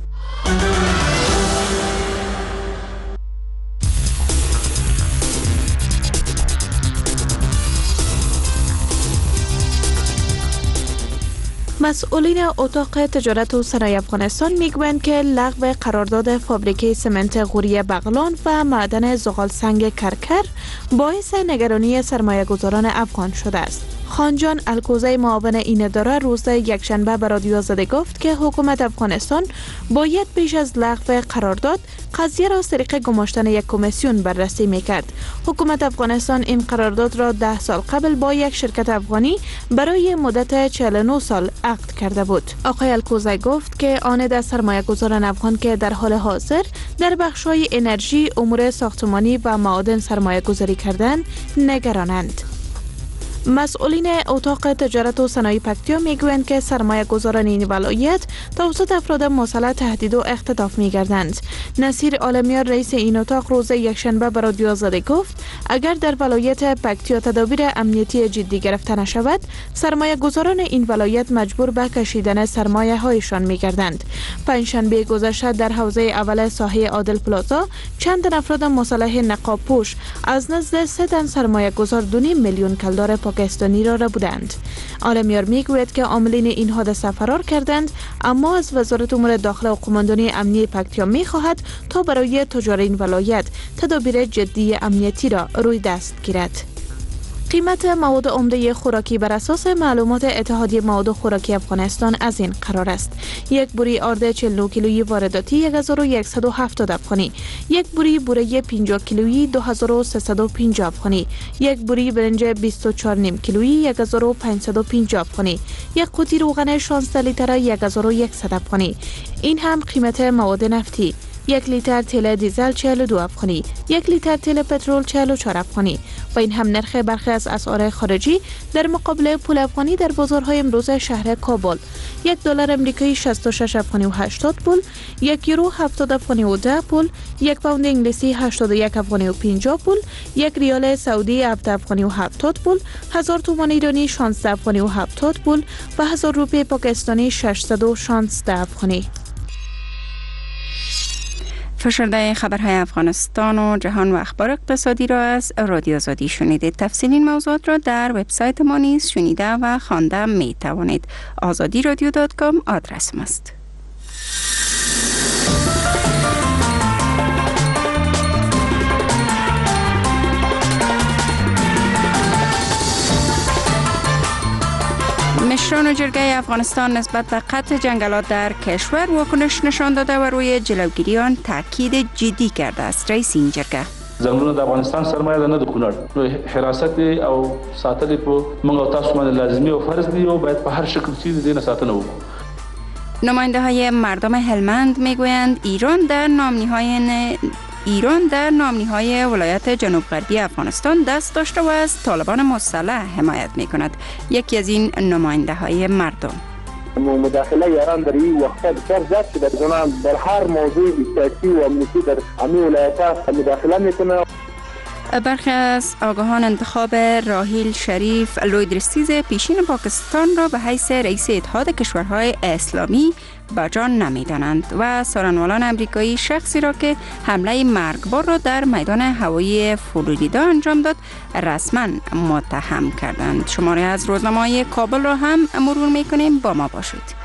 مسئولین اتاق تجارت و صنایع افغانستان میگویند که لغو قرارداد فابریکه سمنت غوری بغلان و معدن زغال سنگ کرکر باعث نگرانی سرمایه‌گذاران افغان شده است. خانجان الکوزی معاون این اداره روز یکشنبه به رادیو آزادی گفت که حکومت افغانستان باید پیش از لغو قرارداد قضیه را از طریق گماشتن یک کمیسیون بررسی میکرد. حکومت افغانستان این قرارداد را 10 سال قبل با یک شرکت افغانی برای مدت 49 سال عقد کرده بود. آقای الکوزی گفت که آن سرمایه گذاران افغان که در حال حاضر در بخش‌های انرژی، امور ساختمانی و معادن سرمایه گذاری کردن نگرانند. مسئولین اتاق تجارت و صنایع پکتیا میگویند که سرمایه گذاران این ولایت توسط افراد مسلح تهدید و اختطاف میگردند. نصیر عالمیار رئیس این اتاق روز یکشنبه به رادیو آزادی گفت اگر در ولایت پکتیا تدابیر امنیتی جدی گرفته نشود، سرمایه گذاران این ولایت مجبور به کشیدن سرمایه هایشان میگردند. پنجشنبه گذشته در حوزه اول ساحه عادل پلازا چند تن افراد مسلح نقاب پوش از نزد 3 تن سرمایه گذار 2.5 میلیون کلدار پاکستانی را بودند. عالمیار میگوید که عاملین این حادثه فرار کردند، اما از وزارت امور داخله و قماندانی امنیتی پکتیا میخواهد تا برای تجار این ولایت تدابیر جدی امنیتی را روی دست گیرد. قیمت مواد عمده خوراکی بر اساس معلومات اتحادیه مواد خوراکی افغانستان از این قرار است: یک بوری آرد 49 کیلویی وارداتی 1170 افغانی، یک بوری بوره 50 کیلویی 2350 افغانی، یک بوری برنج 24 نیم کیلویی 1550 افغانی، یک قوطی روغن 16 لیتر 1100 افغانی. این هم قیمت مواد نفتی: 1 لیتر تیل دیزل 42 افغانی، 1 لیتر تیل پترول 44 افغانی. و این هم نرخ برخی از اسعار خارجی در مقابل پول افغانی در بازارهای امروز شهر کابل: 1 دلار امریکایی 66 افغانی و 80 پول، 1 یورو 70 افغانی و 10 پول، 1 پوند انگلیسی 81 افغانی و 50 پول، 1 ریال سعودی 7 افغانی و 70 پول، 1000 تومان ایرانی 16 افغانی و 70 پول و 1000 روپیه پاکستانی 616 افغانی.
فشرده خبرهای افغانستان و جهان و اخبار اقتصادی را از رادیو آزادی شنیدید. تفصیل این موضوعات را در وبسایت ما نیز شنیده و خوانده می توانید. azadiradio.com آدرس ما است. مشران جرگه افغانستان نسبت به قطع جنگلات در کشور واکنش نشان داده و روی جلوگیری آن تاکید جدی کرده است. رئیس این جرگه:
زمینونه د افغانستان سرمایه ده نه د کونړ، نو حراست او ساتل په موږ او تاسو باندې لازمي او فرض دی او باید په هر شکل چیز دینه ساتنه وکړو.
نماینده های مردم هلمند میگویند ایران در نامنی‌های ولایت جنوب غربی افغانستان دست داشته و از طالبان مسلح حمایت می‌کند. یکی از این نماینده‌های مردم:
مداخله ایران در این وقت بسیار زیاد شده، در هر موضوع سیاسی و امنیتی در همه ولایت‌ها مداخله می‌کنه.
برخی از آگاهان انتخاب راحیل شریف لویدرسیز پیشین پاکستان را به حیث رئیس اتحاد کشورهای اسلامی به جان نمی‌دانند و سارنوالان امریکایی شخصی را که حمله مرگبار را در میدان هوایی فلوریدا انجام داد رسما متهم کردند. شماره از روزنامه‌های کابل را هم مرور می‌کنیم، با ما باشید.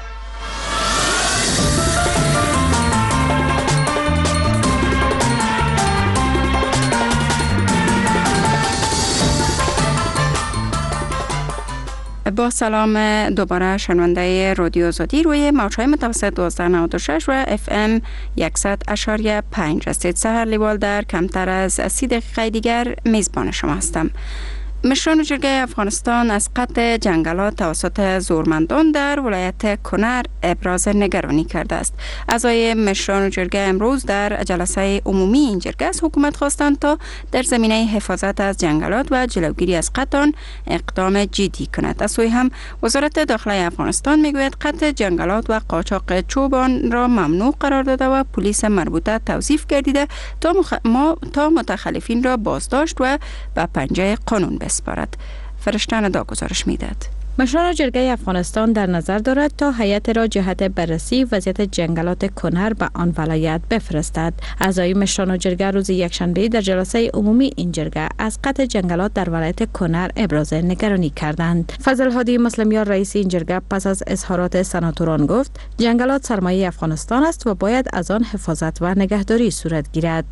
با سلام دوباره شنونده رادیو آزادی روی موج‌های متوسط 1296 و FM 100.5 هستید. سحر لیوال در کمتر از 30 دقیقه دیگر میزبان شما هستم. مشران جرگه افغانستان از قطع جنگلات توسط زورمندان در ولایت کنر ابراز نگرانی کرده است. اعضای مشران جرگه امروز در جلسه عمومی این جرگه از حکومت خواستند تا در زمینه حفاظت از جنگلات و جلوگیری از قطع آن اقدام جدی کند. از سوی هم وزارت داخله افغانستان میگوید قطع جنگلات و قاچاق چوبان را ممنوع قرار داده و پلیس مربوطه توصیف گردیده تا متخلفین را بازداشت و به پنجه قانون بسپارد. فرشتن دا گزارش میداد.
مشران جرگه افغانستان در نظر دارد تا هیئت را جهت بررسی وضعیت جنگلات کنر به آن ولایت بفرستد. اعضای مشران جرگه روز یکشنبه در جلسه عمومی این جرگه از قطع جنگلات در ولایت کنر ابراز نگرانی کردند. فضل هادی مسلمیار رئیس این جرگه پس از اظهارات سناتوران گفت جنگلات سرمایه افغانستان است و باید از آن حفاظت و نگهداری صورت گیرد.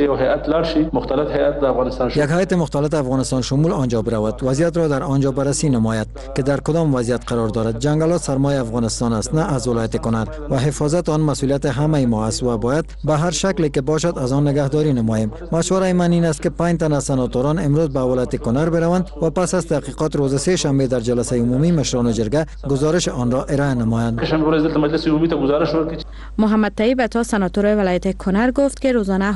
یک هیئت مختلط افغانستان شمول آنجا برود، وضعیت را در آنجا بررسی نماید که در کدام وضعیت قرار دارد. جنگلات سرمایه افغانستان است، نه از ولایت کنر، و حفاظت آن مسئولیت همه ما است و باید به هر شکلی که باشد از آن نگهداری نماییم. مشوره من این است که 5 تن از سناتوران امروز به ولایت کنر بروند و پس از تحقیقات روز سه شنبه در جلسه عمومی مشران جرگه گزارش آن را ارائه نمایند.
محمد طیب عطا سناتور ولایت کنر گفت که روزانه حدود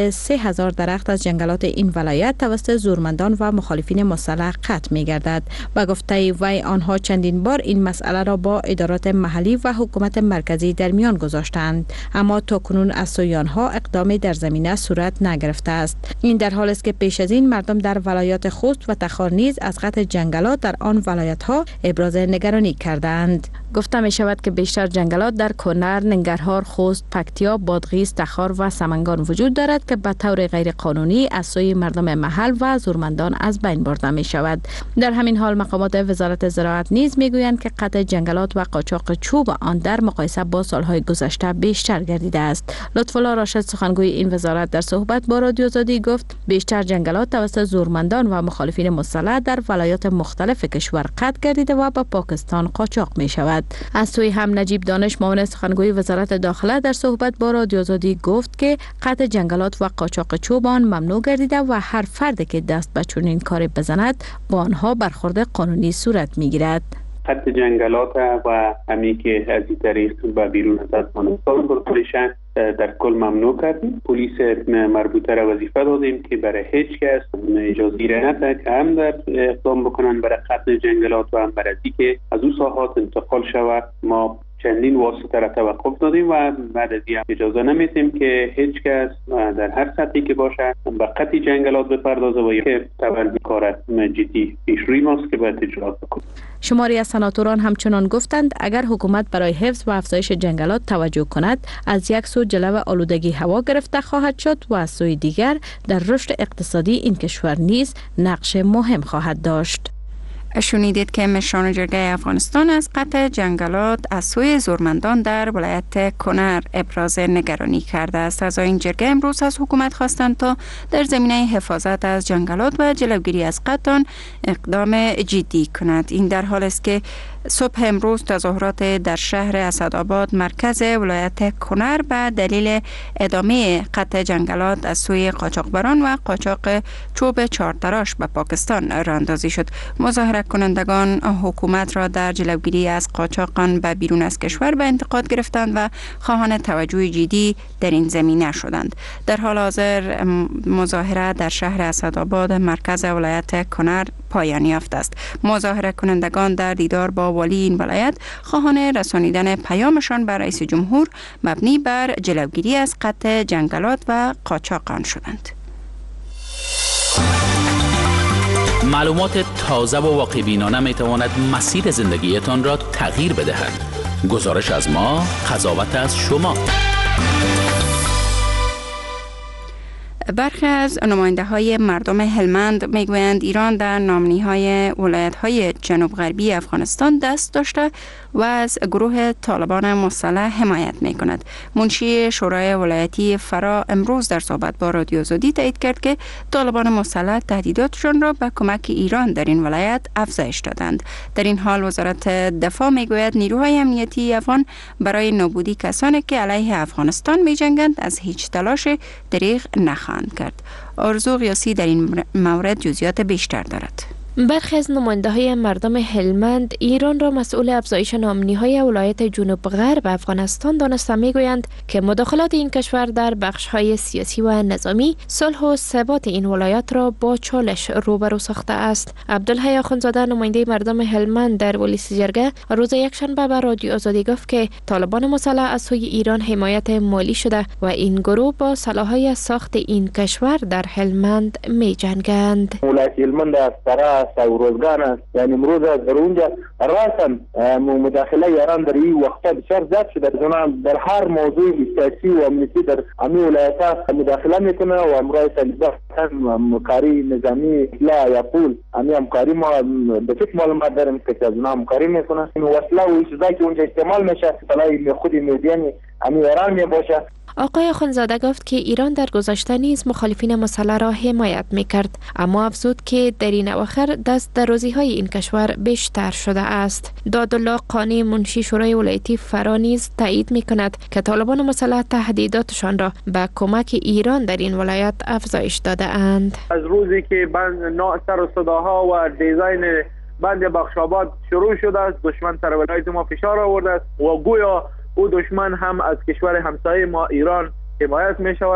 حدود 3000 درخت از جنگلات این ولایت توسط زورمندان و مخالفین مسلح قطع می گردد. با گفته وی آنها چندین بار این مسئله را با ادارات محلی و حکومت مرکزی در میان گذاشتند، اما تاکنون از سوی آنها اقدامی در زمینه صورت نگرفته است. این در حالی است که پیش از این مردم در ولایات خوست و تخار نیز از قطع جنگلات در آن ولایت ها ابراز نگرانی کردند. گفته می شود که بیشتر جنگلات در کنر، ننگرهار، خوست، پکتیا، بادغیس، تخار و سمنگان وجود دارد که به طور غیر قانونی از سوی مردم محل و زورمندان از بین برده می شود. در همین حال مقامات وزارت زراعت نیز می گویند که قطع جنگلات و قاچاق چوب آن در مقایسه با سالهای گذشته بیشتر گردیده است. لطفالله راشد سخنگوی این وزارت در صحبت با رادیو آزادی گفت بیشتر جنگلات توسط زورمندان و مخالفین مسلح در ولایات مختلف کشور قطع گردیده و به پاکستان قاچاق می شود. از سوی هم نجیب دانش معاون سخنگوی وزارت داخله در صحبت با رادیو آزادی گفت که قطع جنگلات و قاچاق چوبان ممنوع گردیده و هر فردی که دست به چنین کاری بزند با آنها برخورد قانونی صورت میگیرد.
قطع جنگلات و همی که از این طریق به بیرون از افغانستان برده میشن در کل ممنوع کردیم. پلیس مربوطه را وظیفه دادیم که برای هیچ کس اجازه نده که هم در اقدام بکنن برای قطع جنگلات و هم برای که از او ساحات انتقال شود. ما چندین واسطه را توقف دادیم و بعد از این اجازه نمیتیم که هیچ کس در هر سطحی که باشه به قطع جنگلات بپردازه و که تولد کار جدی پیش روی ماست که باید اجرا بکنیم.
شماری از سناتوران همچنان گفتند اگر حکومت برای حفظ و افزایش جنگلات توجه کند از یک سو جلو آلودگی هوا گرفته خواهد شد و از سوی دیگر در رشد اقتصادی این کشور نیز نقش مهم خواهد داشت.
شنیدید که مشران جرگه افغانستان از قطع جنگلات از سوی زورمندان در ولایت کنر ابراز نگرانی کرده است. اعضای این جرگه امروز از حکومت خواستند تا در زمینه حفاظت از جنگلات و جلوگیری از قطع آن اقدام جدی کند. این در حال است که صبح امروز تظاهرات در شهر اسدآباد مرکز ولایت کنر به دلیل ادامه قطع جنگلات از سوی قاچاقبران و قاچاق چوب چهارتراش به پاکستان راه اندازی شد. مظاهره کنندگان حکومت را در جلوگیری از قاچاقان به بیرون از کشور به انتقاد گرفتند و خواهان توجه جدی در این زمینه شدند. در حال حاضر مظاهره در شهر اسدآباد مرکز ولایت کنر پایان یافته است. مظاهره کنندگان در دیدار با والی این ولایت خواهان رسانیدن پیامشان به رئیس جمهور مبنی بر جلوگیری از قطع جنگلات و قاچاقان شدند.
معلومات تازه و واقع بینانه می تواند مسیر زندگیتان را تغییر بدهد. گزارش از ما، قضاوت از شما.
برخی از نماینده های مردم هلمند میگویند ایران در نامنی های ولایت های جنوب غربی افغانستان دست داشته و از گروه طالبان مسلح حمایت می کند. منشی شورای ولایتی فرا امروز در صحبت با رادیو آزادی تایید کرد که طالبان مسلح تهدیداتشان را به کمک ایران در این ولایت افزایش دادند. در این حال وزارت دفاع میگوید نیروهای امنیتی افغان برای نابودی کسانی که علیه افغانستان می جنگند از هیچ تلاش دریغ نخواهند کرد. آرزو قیاسی در این مورد جزئیات بیشتر دارد.
برخی از نماینده های مردم هلمند ایران را مسئول افزایش نامنی های ولایت جنوب غرب افغانستان دانسته میگویند که مداخلات این کشور در بخش های سیاسی و نظامی صلح و ثبات این ولایت را با چالش روبرو ساخته است. عبدالحی آخوندزاده نماینده مردم هلمند در ولایت جرگه روز یکشنبه به رادیو آزادی گفت که طالبان مسلح از سوی ایران حمایت مالی شده و این گروه با سلاح‌های ساخت این کشور در هلمند می جنگند.
ولایت هلمند روزگان است، یعنی امروز در اونجا راسن مداخله ایران در این وقت بسیار زیاد شده. در هر موضوع سیاسی و امنیتی در همین ولایت مداخله میکنه و امروز طالبان همکاری نظامی لا یقول همکاری ما به فکر معلومات داریم که از اونها همکاری میکنه. این وسیله و چیزایی که اونجا استعمال میشه طلای خود میدیانی همین ایران میباشه.
آقای خانزاده گفت که ایران در گذشته نیز مخالفین مسلح را حمایت میکرد، اما افزود که در این اواخر دست درازی های این کشور بیشتر شده است. دادالله قانی منشی شورای ولایتی فرا نیز تایید میکند که طالبان مسلح تهدیداتشان را به کمک ایران در این ولایت افزایش داده اند.
از روزی که سر و صداها و دیزاین بند بخشاباد شروع شده است، دشمن سر ولایت ما فشار آورده است و گویا او دشمن هم از کشور همسایه ما ایران حمایت می شود.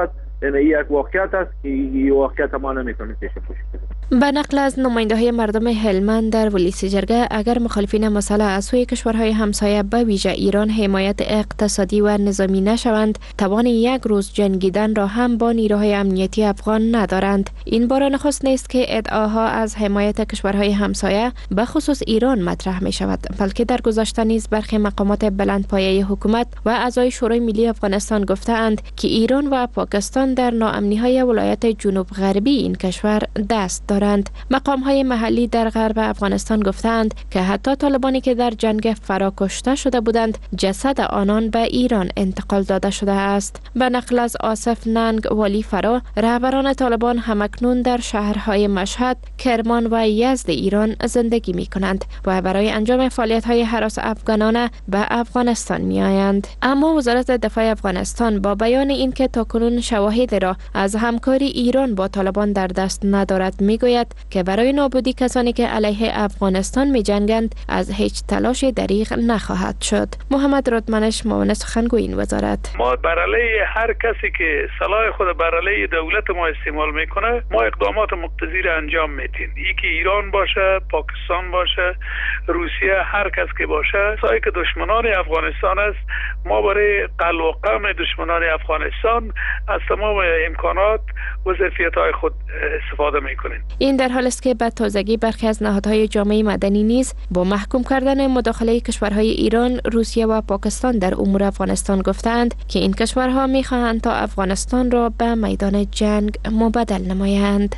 این یک واقعیت است که این واقعیت ما نمیتونیم پیش پوش کنیم.
به نقل از نماینده‌های مردم هلمند در ولیس جرگه، اگر مخالفین مسئله از سوی کشورهای همسایه به ویژه ایران حمایت اقتصادی و نظامی نشوند، توان یک روز جنگیدن را هم با نیروهای امنیتی افغان ندارند. این بار نخست نیست که ادعاها از حمایت کشورهای همسایه به خصوص ایران مطرح می شود، بلکه در گذشته نیز برخی مقامات بلندپایه حکومت و اعضای شورای ملی افغانستان گفتند که ایران و پاکستان در ناامنی‌های ولایت جنوب غربی این کشور دست دارند. مقام‌های محلی در غرب افغانستان گفتند که حتی طالبانی که در جنگ فرا کشته شده بودند، جسد آنان به ایران انتقال داده شده است. به نقل از آصف ننگ والی فرا، رهبران طالبان همکنون در شهرهای مشهد، کرمان و یزد ایران زندگی می‌کنند و برای انجام فعالیت‌های هراس افغانانه به افغانستان می‌آیند. اما وزارت دفاع افغانستان با بیان اینکه تاکنون شواهد را از همکاری ایران با طالبان در دست ندارد میگوید که برای نابودی کسانی که علیه افغانستان می‌جنگند از هیچ تلاش دریغ نخواهد شد. محمد رادمنش، معاون سخنگوی این وزارت:
ما بر علیه هر کسی که سلاح خود بر علیه دولت ما استعمال میکنه، ما اقدامات مقتضی انجام میدیم. یکی ایران باشه، پاکستان باشه، روسیه، هر کس که باشه، سایی که دشمنان افغانستان است، ما برای قلع و قمع دشمنان افغانستان از تمام امکانات و ظرفیت‌های خود استفاده میکنیم.
این در حال است که به تازگی برخی از نهادهای جامعه مدنی نیز با محکوم کردن مداخله کشورهای ایران، روسیه و پاکستان در امور افغانستان گفتند که این کشورها میخواهند تا افغانستان را به میدان جنگ مبدل نمایند.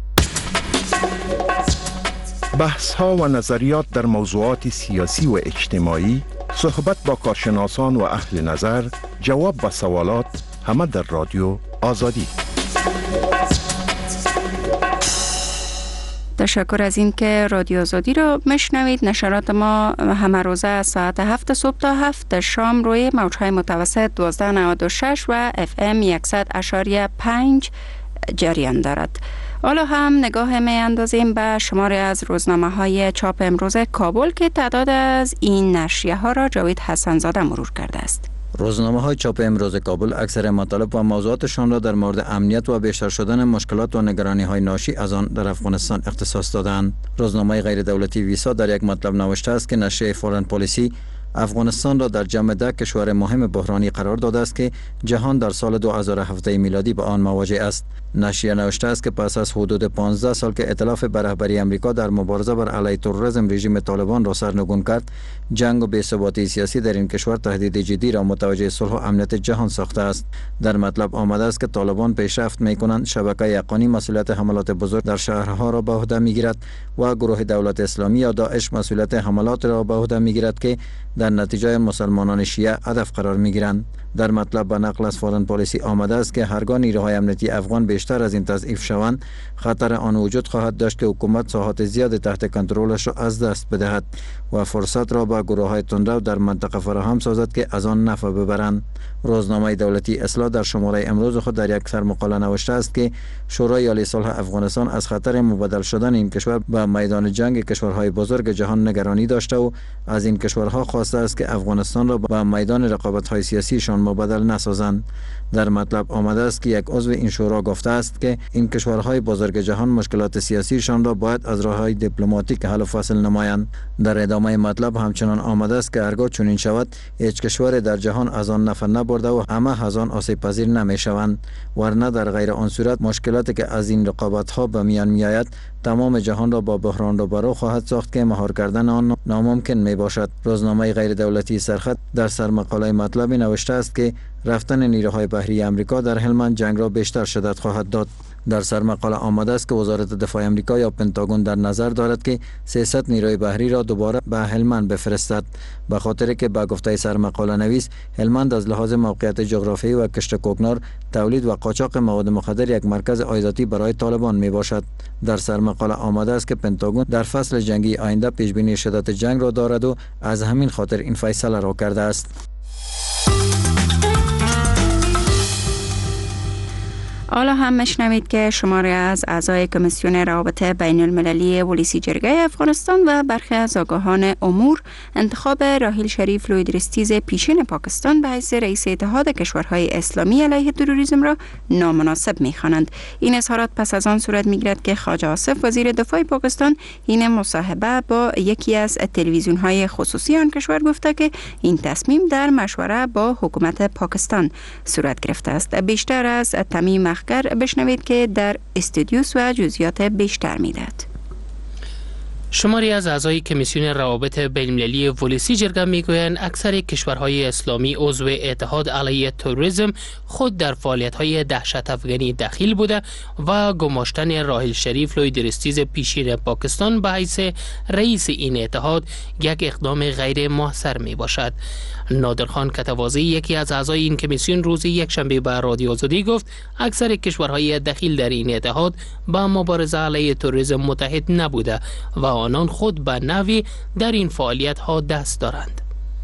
بحث ها و نظریات در موضوعات سیاسی و اجتماعی، صحبت با کارشناسان و اهل نظر، جواب به سوالات، همه در رادیو آزادی.
تشکر از این که رادیو آزادی رو میشنوید. نشرات ما همه روزه از ساعت 7 صبح تا 7 شام روی موجهای متوسط 1296 و FM 100.5 جریان دارد. حالا هم نگاه می اندازیم به شماری از روزنامه های چاپ امروز کابل که تعداد از این نشریه ها را جاوید حسن‌زاده مرور کرده است.
روزنامه های چاپ امروز کابل اکثر مطالب و موضوعاتشان را در مورد امنیت و بیشتر شدن مشکلات و نگرانی های ناشی از آن در افغانستان اختصاص دادند. روزنامه غیر دولتی ویسا در یک مطلب نوشته است که نشریه فورن پالیسی افغانستان را در جمع 10 کشور مهم بحرانی قرار داده است که جهان در سال 2017 میلادی با آن مواجه است. نشریه نوشته است که پس از حدود 15 سال که ائتلاف به رهبری آمریکا در مبارزه بر علیه تروریسم رژیم طالبان را سرنگون کرد، جنگ و بی‌ثباتی سیاسی در این کشور تهدید جدی را متوجه صلح و امنیت جهان ساخته است. در مطلب آمده است که طالبان پیشرفت می‌کنند شبکه یقینی مسئولیت حملات بزرگ در شهرها را به عهده می‌گیرد و گروه دولت اسلامی یا داعش مسئولیت حملات را به عهده می‌گیرد که در نتیجه مسلمانان شیعه هدف قرار می‌گیرند. در مطلب به نقل از فورن پالیسی آمده است که هرگاه نیروهای امنیتی افغان بیشتر از این تضعیف شوند، خطر آن وجود خواهد داشت که حکومت ساحات زیاد تحت کنترلش را از دست بدهد و فرصت را به گروه‌های تندرو در منطقه فراهم سازد که از آن نفع ببرند. روزنامه دولتی اصلاح در شماره امروز خود در یک سرمقاله نوشته است که شورای عالی صلح افغانستان از خطر مبدل شدن این کشور به میدان جنگ کشورهای بزرگ جهان نگرانی داشته و از این کشورها خواسته است که افغانستان را به میدان رقابت‌های سیاسیشان مبدل نسازند. در مطلب آمده است که یک عضو این شورا گفته است که این کشورهای بزرگ جهان مشکلات سیاسیشان را باید از راه‌های دیپلماتیک حل و فصل نمایند. در ادامه مطلب همچنان آمده است که هرگاه چنین شود، هیچ کشور در جهان از آن نفع نبرده و همه از آن آسیب پذیر نمی‌شوند، ورنه در غیر آن صورت مشکلاتی که از این رقابت‌ها به میان می‌آید تمام جهان را با بحران روبرو خواهد ساخت که مهار کردن آن ناممکن می باشد. روزنامه غیر دولتی سرخط در سرمقاله مطلبی نوشته است که رفتن نیروهای بحری آمریکا در هلمند جنگ را بیشتر شدت خواهد داد. در سرمقاله آمده است که وزارت دفاع آمریکا یا پنتاگون در نظر دارد که 300 نیروی بحری را دوباره به هلمند بفرستد، به خاطر که به گفته سرمقاله نویس هلمند از لحاظ موقعیت جغرافیایی و کشت کوکنار، تولید و قاچاق مواد مخدر یک مرکز عایداتی برای طالبان می باشد. در سرمقاله آمده است که پنتاگون در فصل جنگی آینده پیش بینی شدت جنگ را دارد و از همین خاطر این فیصله را کرده است.
حالا هم مشنوید که شماری از اعضای کمیسیون روابط بین المللی ولسی جرگه افغانستان و برخی از آگاهان امور انتخاب راحیل شریف لویدرستیز پیشین پاکستان به حیث رئیس اتحاد کشورهای اسلامی علیه تروریسم را نامناسب می‌خوانند. این اظهارات پس از آن صورت می‌گیرد که خواجه آصف وزیر دفاع پاکستان این مصاحبه با یکی از تلویزیون‌های خصوصی آن کشور گفته که این تصمیم در مشوره با حکومت پاکستان صورت گرفته است. بیشتر از تمیم مخگر بشنوید که در استودیو و جزئیات بیشتر میدهد.
شماری از اعضای کمیسیون روابط بین المللی ولسی جرگه میگویند اکثر کشورهای اسلامی عضو اتحاد علیه تروریسم خود در فعالیت‌های دهشت افغانی دخیل بوده و گماشتن راحیل شریف لویدرستیز پیشین پاکستان به حیث رئیس این اتحاد یک اقدام غیر محصر می باشد. نادرخان کتوازی یکی از اعضای این کمیسیون روز یکشنبه به رادیو آزادی گفت اکثر کشورهای دخیل در این اتحاد با مبارزه علیه تروریسم متحد نبوده و آنان خود به نوی در این فعالیت ها دست دارند.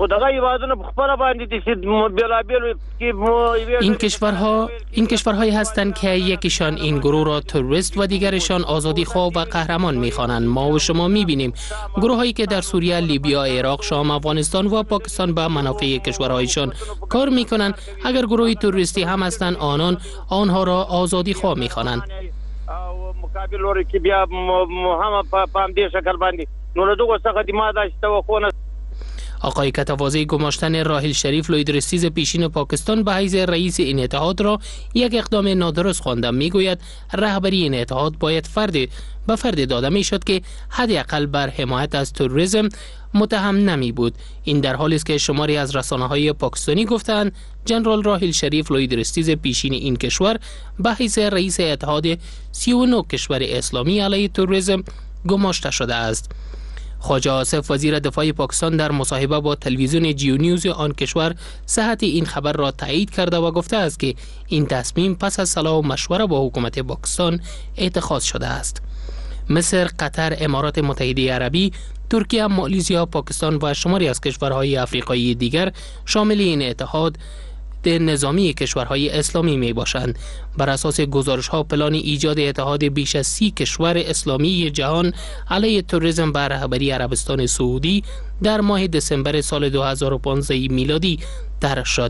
این کشورهایی هستند که یکیشان این گروه را تروریست و دیگرشان آزادی خواه و قهرمان می‌خوانند. ما و شما می‌بینیم گروهایی که در سوریه، لیبیا، عراق، شام، افغانستان و پاکستان به منافع کشورهایشان کار می‌کنند. اگر گروهی تروریستی هم هستند آنها را آزادی خواه می‌خوانند.
مقابل لوري کې بیا هم په دې شکل باندې نو له دغه څخه د ماده توقع.
آقای کتوازی گماشتن راحیل شریف لویدرستیز پیشین پاکستان به حیث رئیس این اتحاد را یک اقدام نادرست خوانده. میگوید رهبری این اتحاد باید به فرد داده میشد که حداقل بر حمایت از تروریسم متهم نمی بود. این در حالی است که شماری از رسانه‌های پاکستانی گفتند جنرال راحیل شریف لویدرستیز پیشین این کشور به حیث رئیس اتحاد 39 کشور اسلامی علیه تروریسم گماشته شده است. خواجه آصف وزیر دفاع پاکستان در مصاحبه با تلویزیون جیو نیوز آن کشور صحت این خبر را تایید کرده و گفته است که این تصمیم پس از صلاح و مشوره با حکومت پاکستان اتخاذ شده است. مصر، قطر، امارات متحده عربی، ترکیه، مالزیا، پاکستان و شماری از کشورهای آفریقایی دیگر شامل این اتحاد نظامی کشورهای اسلامی می باشند. بر اساس گزارش ها پلان ایجاد اتحاد بیش از 30 کشور اسلامی جهان علیه تروریسم به رهبری عربستان سعودی در ماه دسامبر سال 2015 میلادی طرح شد.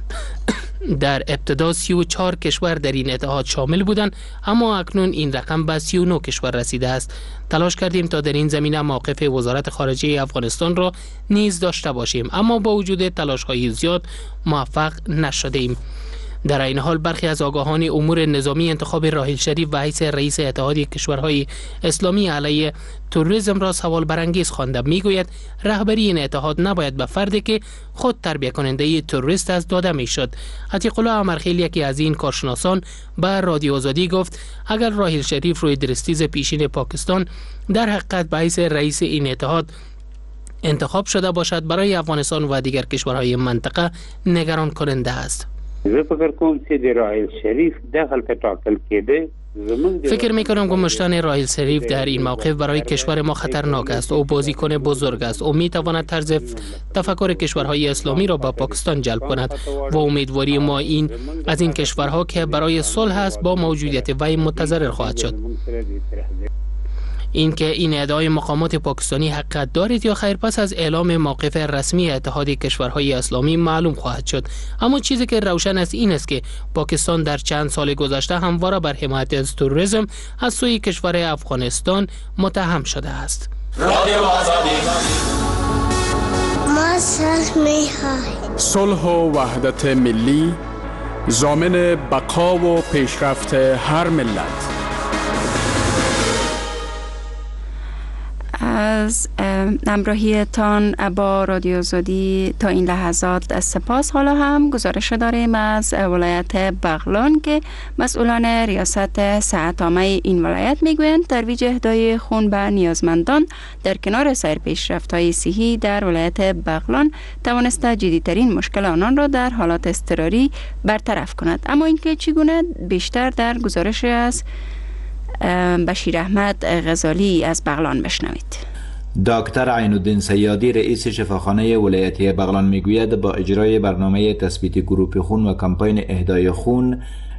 در ابتدا 34 کشور در این اتحاد شامل بودند، اما اکنون این رقم به 39 کشور رسیده است. تلاش کردیم تا در این زمینه موقف وزارت خارجه افغانستان را نیز داشته باشیم، اما با وجود تلاش‌های زیاد موفق نشدیم. در این حال برخی از آگاهان امور نظامی انتخاب راحیل شریف و حیث رئیس اتحاد کشورهای اسلامی علیه تروریسم را سوال برانگیز خوانده. میگوید رهبری این اتحاد نباید به فردی که خود تربیت کننده تروریست است داده میشد. عتیق الله امرخیل یکی از این کارشناسان به رادیو آزادی گفت اگر راحیل شریف لویدرستیز پیشین پاکستان در حقیقت به حیث رئیس این اتحاد انتخاب شده باشد برای افغانستان و دیگر کشورهای منطقه نگران کننده است.
زه فکر کوم چې د راحیل شریف دغلته ټاکل کېده.
فکر میکنم گماشتن راحیل شریف در این موقف برای کشور ما خطرناک است. او بازیکن بزرگ است. او میتواند طرز تفکر کشورهای اسلامی را به پاکستان جلب کند و امیدواری ما از این کشورها که برای صلح است با موجودیت وی متضرر خواهد شد. اینکه این ادعای مقامات پاکستانی حقیقت دارد یا خیر پس از اعلام موقف رسمی اتحاد کشورهای اسلامی معلوم خواهد شد. اما چیزی که روشن است این است که پاکستان در چند سال گذشته همواره بر حمایت از تروریسم از سوی کشور افغانستان متهم شده است.
صلح و وحدت ملی ضامن بقا و پیشرفت هر ملت.
از همراهیتان با رادیو آزادی تا این لحظات سپاس. حالا هم گزارش داریم از ولایت بغلان که مسئولان ریاست صحت‌عامه این ولایت میگویند ترویج اهدای خون به نیازمندان در کنار سایر پیشرفت‌های صحی در ولایت بغلان توانسته جدی‌ترین مشکل آنان را در حالات اضطراری برطرف کند. اما اینکه چگونه بیشتر در گزارش از بشیر احمد غزالی از بغلان بشنوید.
دکتر عین‌الدین سیادی رئیس شفاخانه ولایتی بغلان میگوید با اجرای برنامه تثبیت گروپ خون و کمپین اهدای خون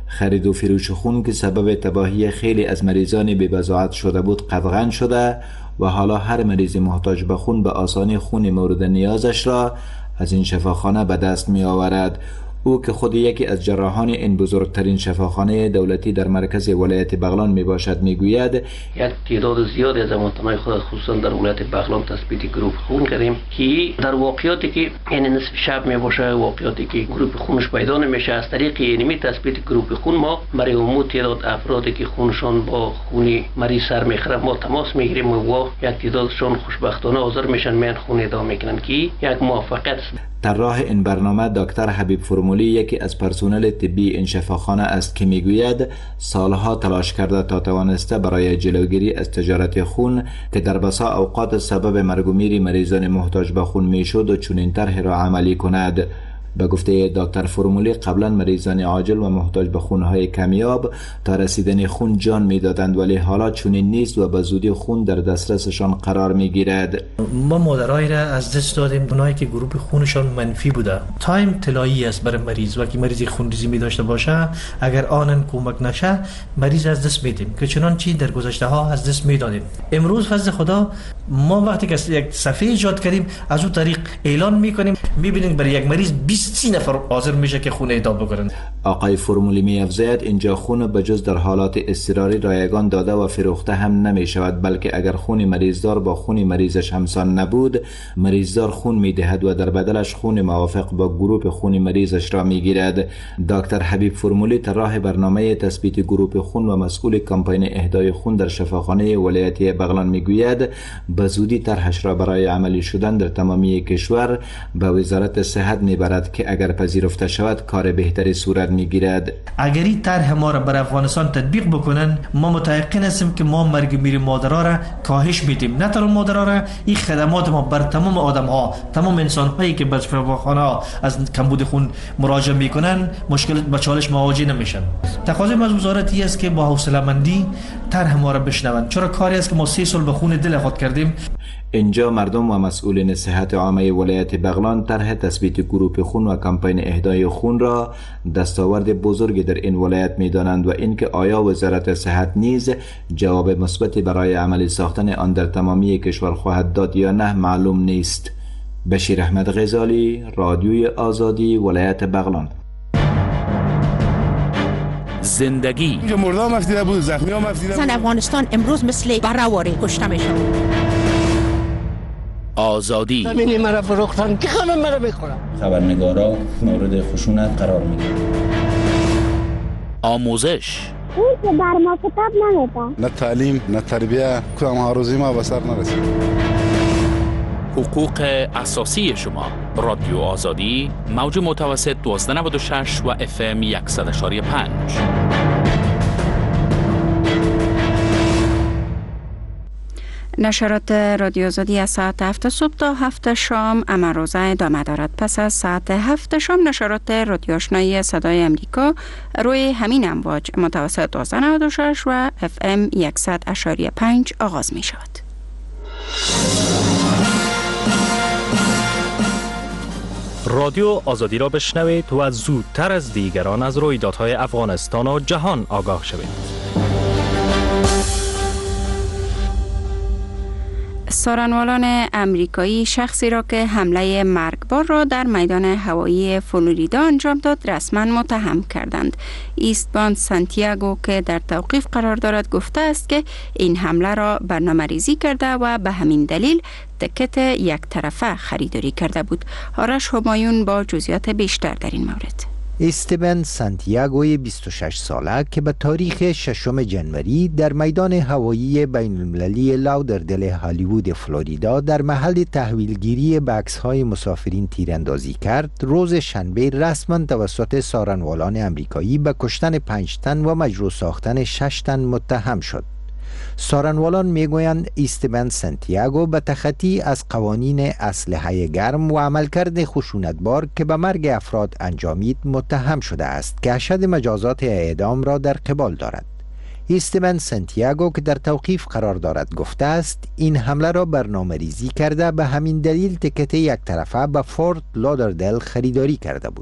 خرید و فروش خون که سبب تباهی خیلی از مریضان بی‌بضاعت شده بود قطعاً شده و حالا هر مریض محتاج به خون به آسانی خون مورد نیازش را از این شفاخانه به دست می آورد. او که خود یکی از جراحان این بزرگترین شفاخانه دولتی در مرکز ولایت بغلان می باشد می گوید
یک تعداد زیادی از هموطنان خود خصوصا در ولایت بغلان تثبیت گروپ خون کردیم که در واقعیاتی که این نصف شب می باشه، واقعیاتی که گروپ خونش پیدا نمیشه، از طریق اینمی تثبیت گروپ خون ما برای عموم تعداد افرادی که خونشان با خون مریض سر میخوره ما تماس میگیریم و یک تعدادشان خوشبختانه حاضر میشن میان خون ادا میکنن که یک موفقیت.
طراح این برنامه دکتر حبیب فرمولی یکی از پرسنل طبی این شفاخانه است که میگوید سالها تلاش کرده تا توانسته برای جلوگیری از تجارت خون که در بسا اوقات سبب مرگ و میر مریضان محتاج به خون میشد و چنین طرح را عملی کند. به گفته دکتر فرمولی قبلا مریضان عاجل و محتاج به خونهای کمیاب تا رسیدن خون جان میدادند ولی حالا چنین نیست و به زودی خون در دسترسشان قرار میگیرد.
ما مادرای را از دست دادیم، اونایی که گروپ خونشان منفی بوده. تایم طلایی است برای مریض، وقتی مریض خونریزی می داشته باشه اگر آنن کمک نشه مریض از دست میدیم که چنانچه در گذشته ها از دست میدادیم. امروز فضل خدا ما وقتی که یک صفحه ایجاد کردیم از اون طریق اعلان میکنیم، میبینید برای یک مریض 20 نفر حاضر میشه که خون اهدا بکنند.
آقای فرمولی می‌افزاید اینجا خون به جز در حالات اضطراری رایگان داده و فروخته هم نمیشود، بلکه اگر خون مریضدار با خون مریضش همسان نبود مریضدار خون میدهد و در بدلش خون موافق با گروپ خون مریضش را میگیرد. دکتر حبیب فرمولی طراح برنامه تثبیت گروپ خون و مسئول کمپین اهدای خون در شفاخانه ولایتی بغلان میگوید به زودی طرحش را برای عملی شدن در تمامی کشور به وزارت صحت میبرد که اگر پذیرفته شود کار بهتری صورت میگیرد.
اگر این طرح ما را بر افغانستان تطبیق بکنن ما متيقن هستیم که ما مرگ میر مادرها را کاهش میدیم. نه تنها مادرها را، این خدمات ما بر تمام آدم ها، تمام انسان هایی که به شفاخانه از کمبود خون مراجعه میکنن مشکل با چالش مواجه نمیشن. تقاضا از وزارتی است که با حوصله‌مندی طرح ما را بشنوند، چرا کاری است که ما 3 سال به خون دل خود کردیم.
اینجا مردم و مسئولین صحت عامه ولایت بغلان طرح تثبیت گروپ خون و کمپین اهدای خون را دستاورد بزرگی در این ولایت می‌دانند و اینکه آیا وزارت صحت نیز جواب مثبتی برای عملی ساختن آن در تمامی کشور خواهد داد یا نه معلوم نیست. بشیر احمد غزالی، رادیوی آزادی، ولایت بغلان.
زندگی
مردم مفتیده بود، زخمی ها مفتیده بود.
زن افغانستان امروز مثل برهواری کشته میشن.
آزادی
زمینی مرا فروختن که خانم مرا بخورم.
خبرنگارا مورد خشونت قرار میگیرند.
آموزش
اون که بر ما کتاب نمیده.
نه تعلیم نه تربیه کدام هاروزی ما به سر نرسید.
حقوق اساسی شما. رادیو آزادی موج متوسط 1296 و FM 100.5.
نشرات رادیو آزادی از ساعت 7 صبح تا 7 شام امروزه ادامه دارد. پس از ساعت 7 شام نشرات رادیو آشنایی صدای امریکا روی همین امواج متوسط 1296 و FM 100.5 آغاز می شود.
رادیو آزادی را بشنوید و زودتر از دیگران از رویدادهای افغانستان و جهان آگاه شوید.
سارنوالان امریکایی شخصی را که حمله مرگبار را در میدان هوایی فلوریدا انجام داد رسما متهم کردند. ایستبان سانتیاگو که در توقیف قرار دارد گفته است که این حمله را برنامه‌ریزی کرده و به همین دلیل تکت یک طرفه خریداری کرده بود. آرش همایون با جزئیات بیشتر در این مورد.
استیون سانتیاگوی 26 ساله که به تاریخ 6 جنوری در میدان هوایی بین المللی لاودردل هالیوود فلوریدا در محل تحویلگیری بکس‌های مسافرین تیراندازی کرد، روز شنبه رسما توسط سارنوالان امریکایی به کشتن 5 تن و مجروح ساختن 6 تن متهم شد. سارنوالان میگویند استیون سانتیاگو به تخطی از قوانین اسلحه گرم و عملکرد خشونتبار که به مرگ افراد انجامید متهم شده است که اشد مجازات اعدام را در قبال دارد. استیون سانتیاگو که در توقیف قرار دارد گفته است این حمله را برنامه‌ریزی کرده به همین دلیل تکت یک طرفه به فورت لودردل خریداری کرده بود.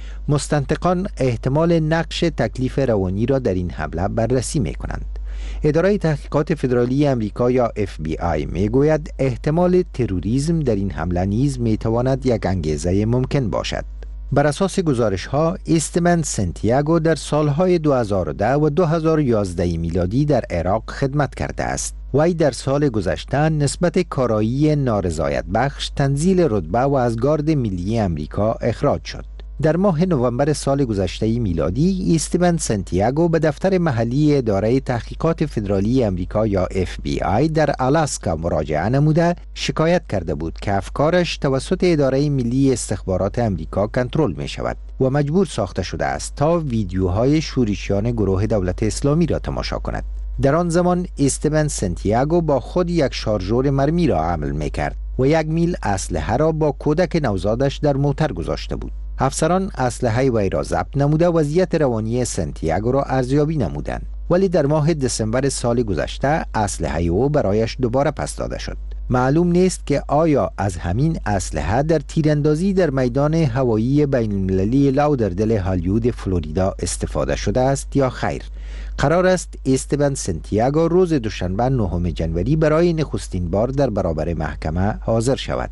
مستنطقان احتمال نقش تکلیف روانی را در این حمله بررسی می کنند. اداره تحقیقات فدرالی امریکا یا FBI می گوید احتمال تروریسم در این حمله نیز می تواند یک انگیزه ممکن باشد. بر اساس گزارش ها، ایستمن سنتیاگو در سالهای 2010 و 2011 میلادی در عراق خدمت کرده است. وی در سال گذشته نسبت کارایی نارضایت بخش تنزیل رتبه و از گارد ملی امریکا اخراج شد. در ماه نوامبر سال گذشته میلادی، ایستمن سنتیاگو به دفتر محلی اداره تحقیقات فدرالی امریکا یا FBI در آلاسکا مراجعه نموده شکایت کرده بود که افکارش توسط اداره ملی استخبارات امریکا کنترل می شود و مجبور ساخته شده است تا ویدیوهای شورشیان گروه دولت اسلامی را تماشا کند. در آن زمان ایستمن سنتیاگو با خود یک شارژور مرمی را حمل می کرد و 1 میل اسلحه را با کودک نوزادش در موتر گذاشته بود. افسران اسلحه وی را ضبط نموده وضعیت روانی سنتیاگو را ارزیابی نمودند، ولی در ماه دسامبر سال گذشته اسلحه او برایش دوباره پس داده شد. معلوم نیست که آیا از همین اسلحه در تیراندازی در میدان هوایی بین المللی لاودردل هالیوود فلوریدا استفاده شده است یا خیر. قرار است ایستبن سنتیاگو روز دوشنبه 9 جنوری برای نخستین بار در برابر محکمه حاضر شود.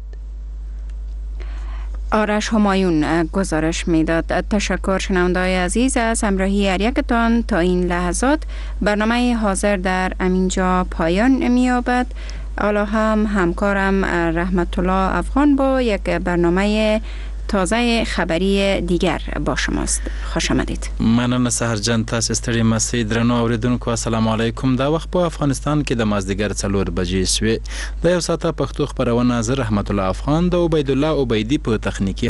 آرش همایون گزارش میداد. تشکر شنونده‌های عزیز از همراهی هر یکتان. تا این لحظات برنامه حاضر در امینجا پایان می‌یابد. حالا هم همکارم رحمت الله افغان با یک برنامه تازه خبری دیگر با شماست. خوش آمدید.
مننه سهرجان، تاسو ستړي مسئ درنو اوریدونکو السلام علیکم. دا وخت په افغانستان کې د مازدیګر 4 بجې شوې. د یو ساعته پښتو خبرونه زه رحمت الله افغان د عبید الله عبیدی په تخنیکی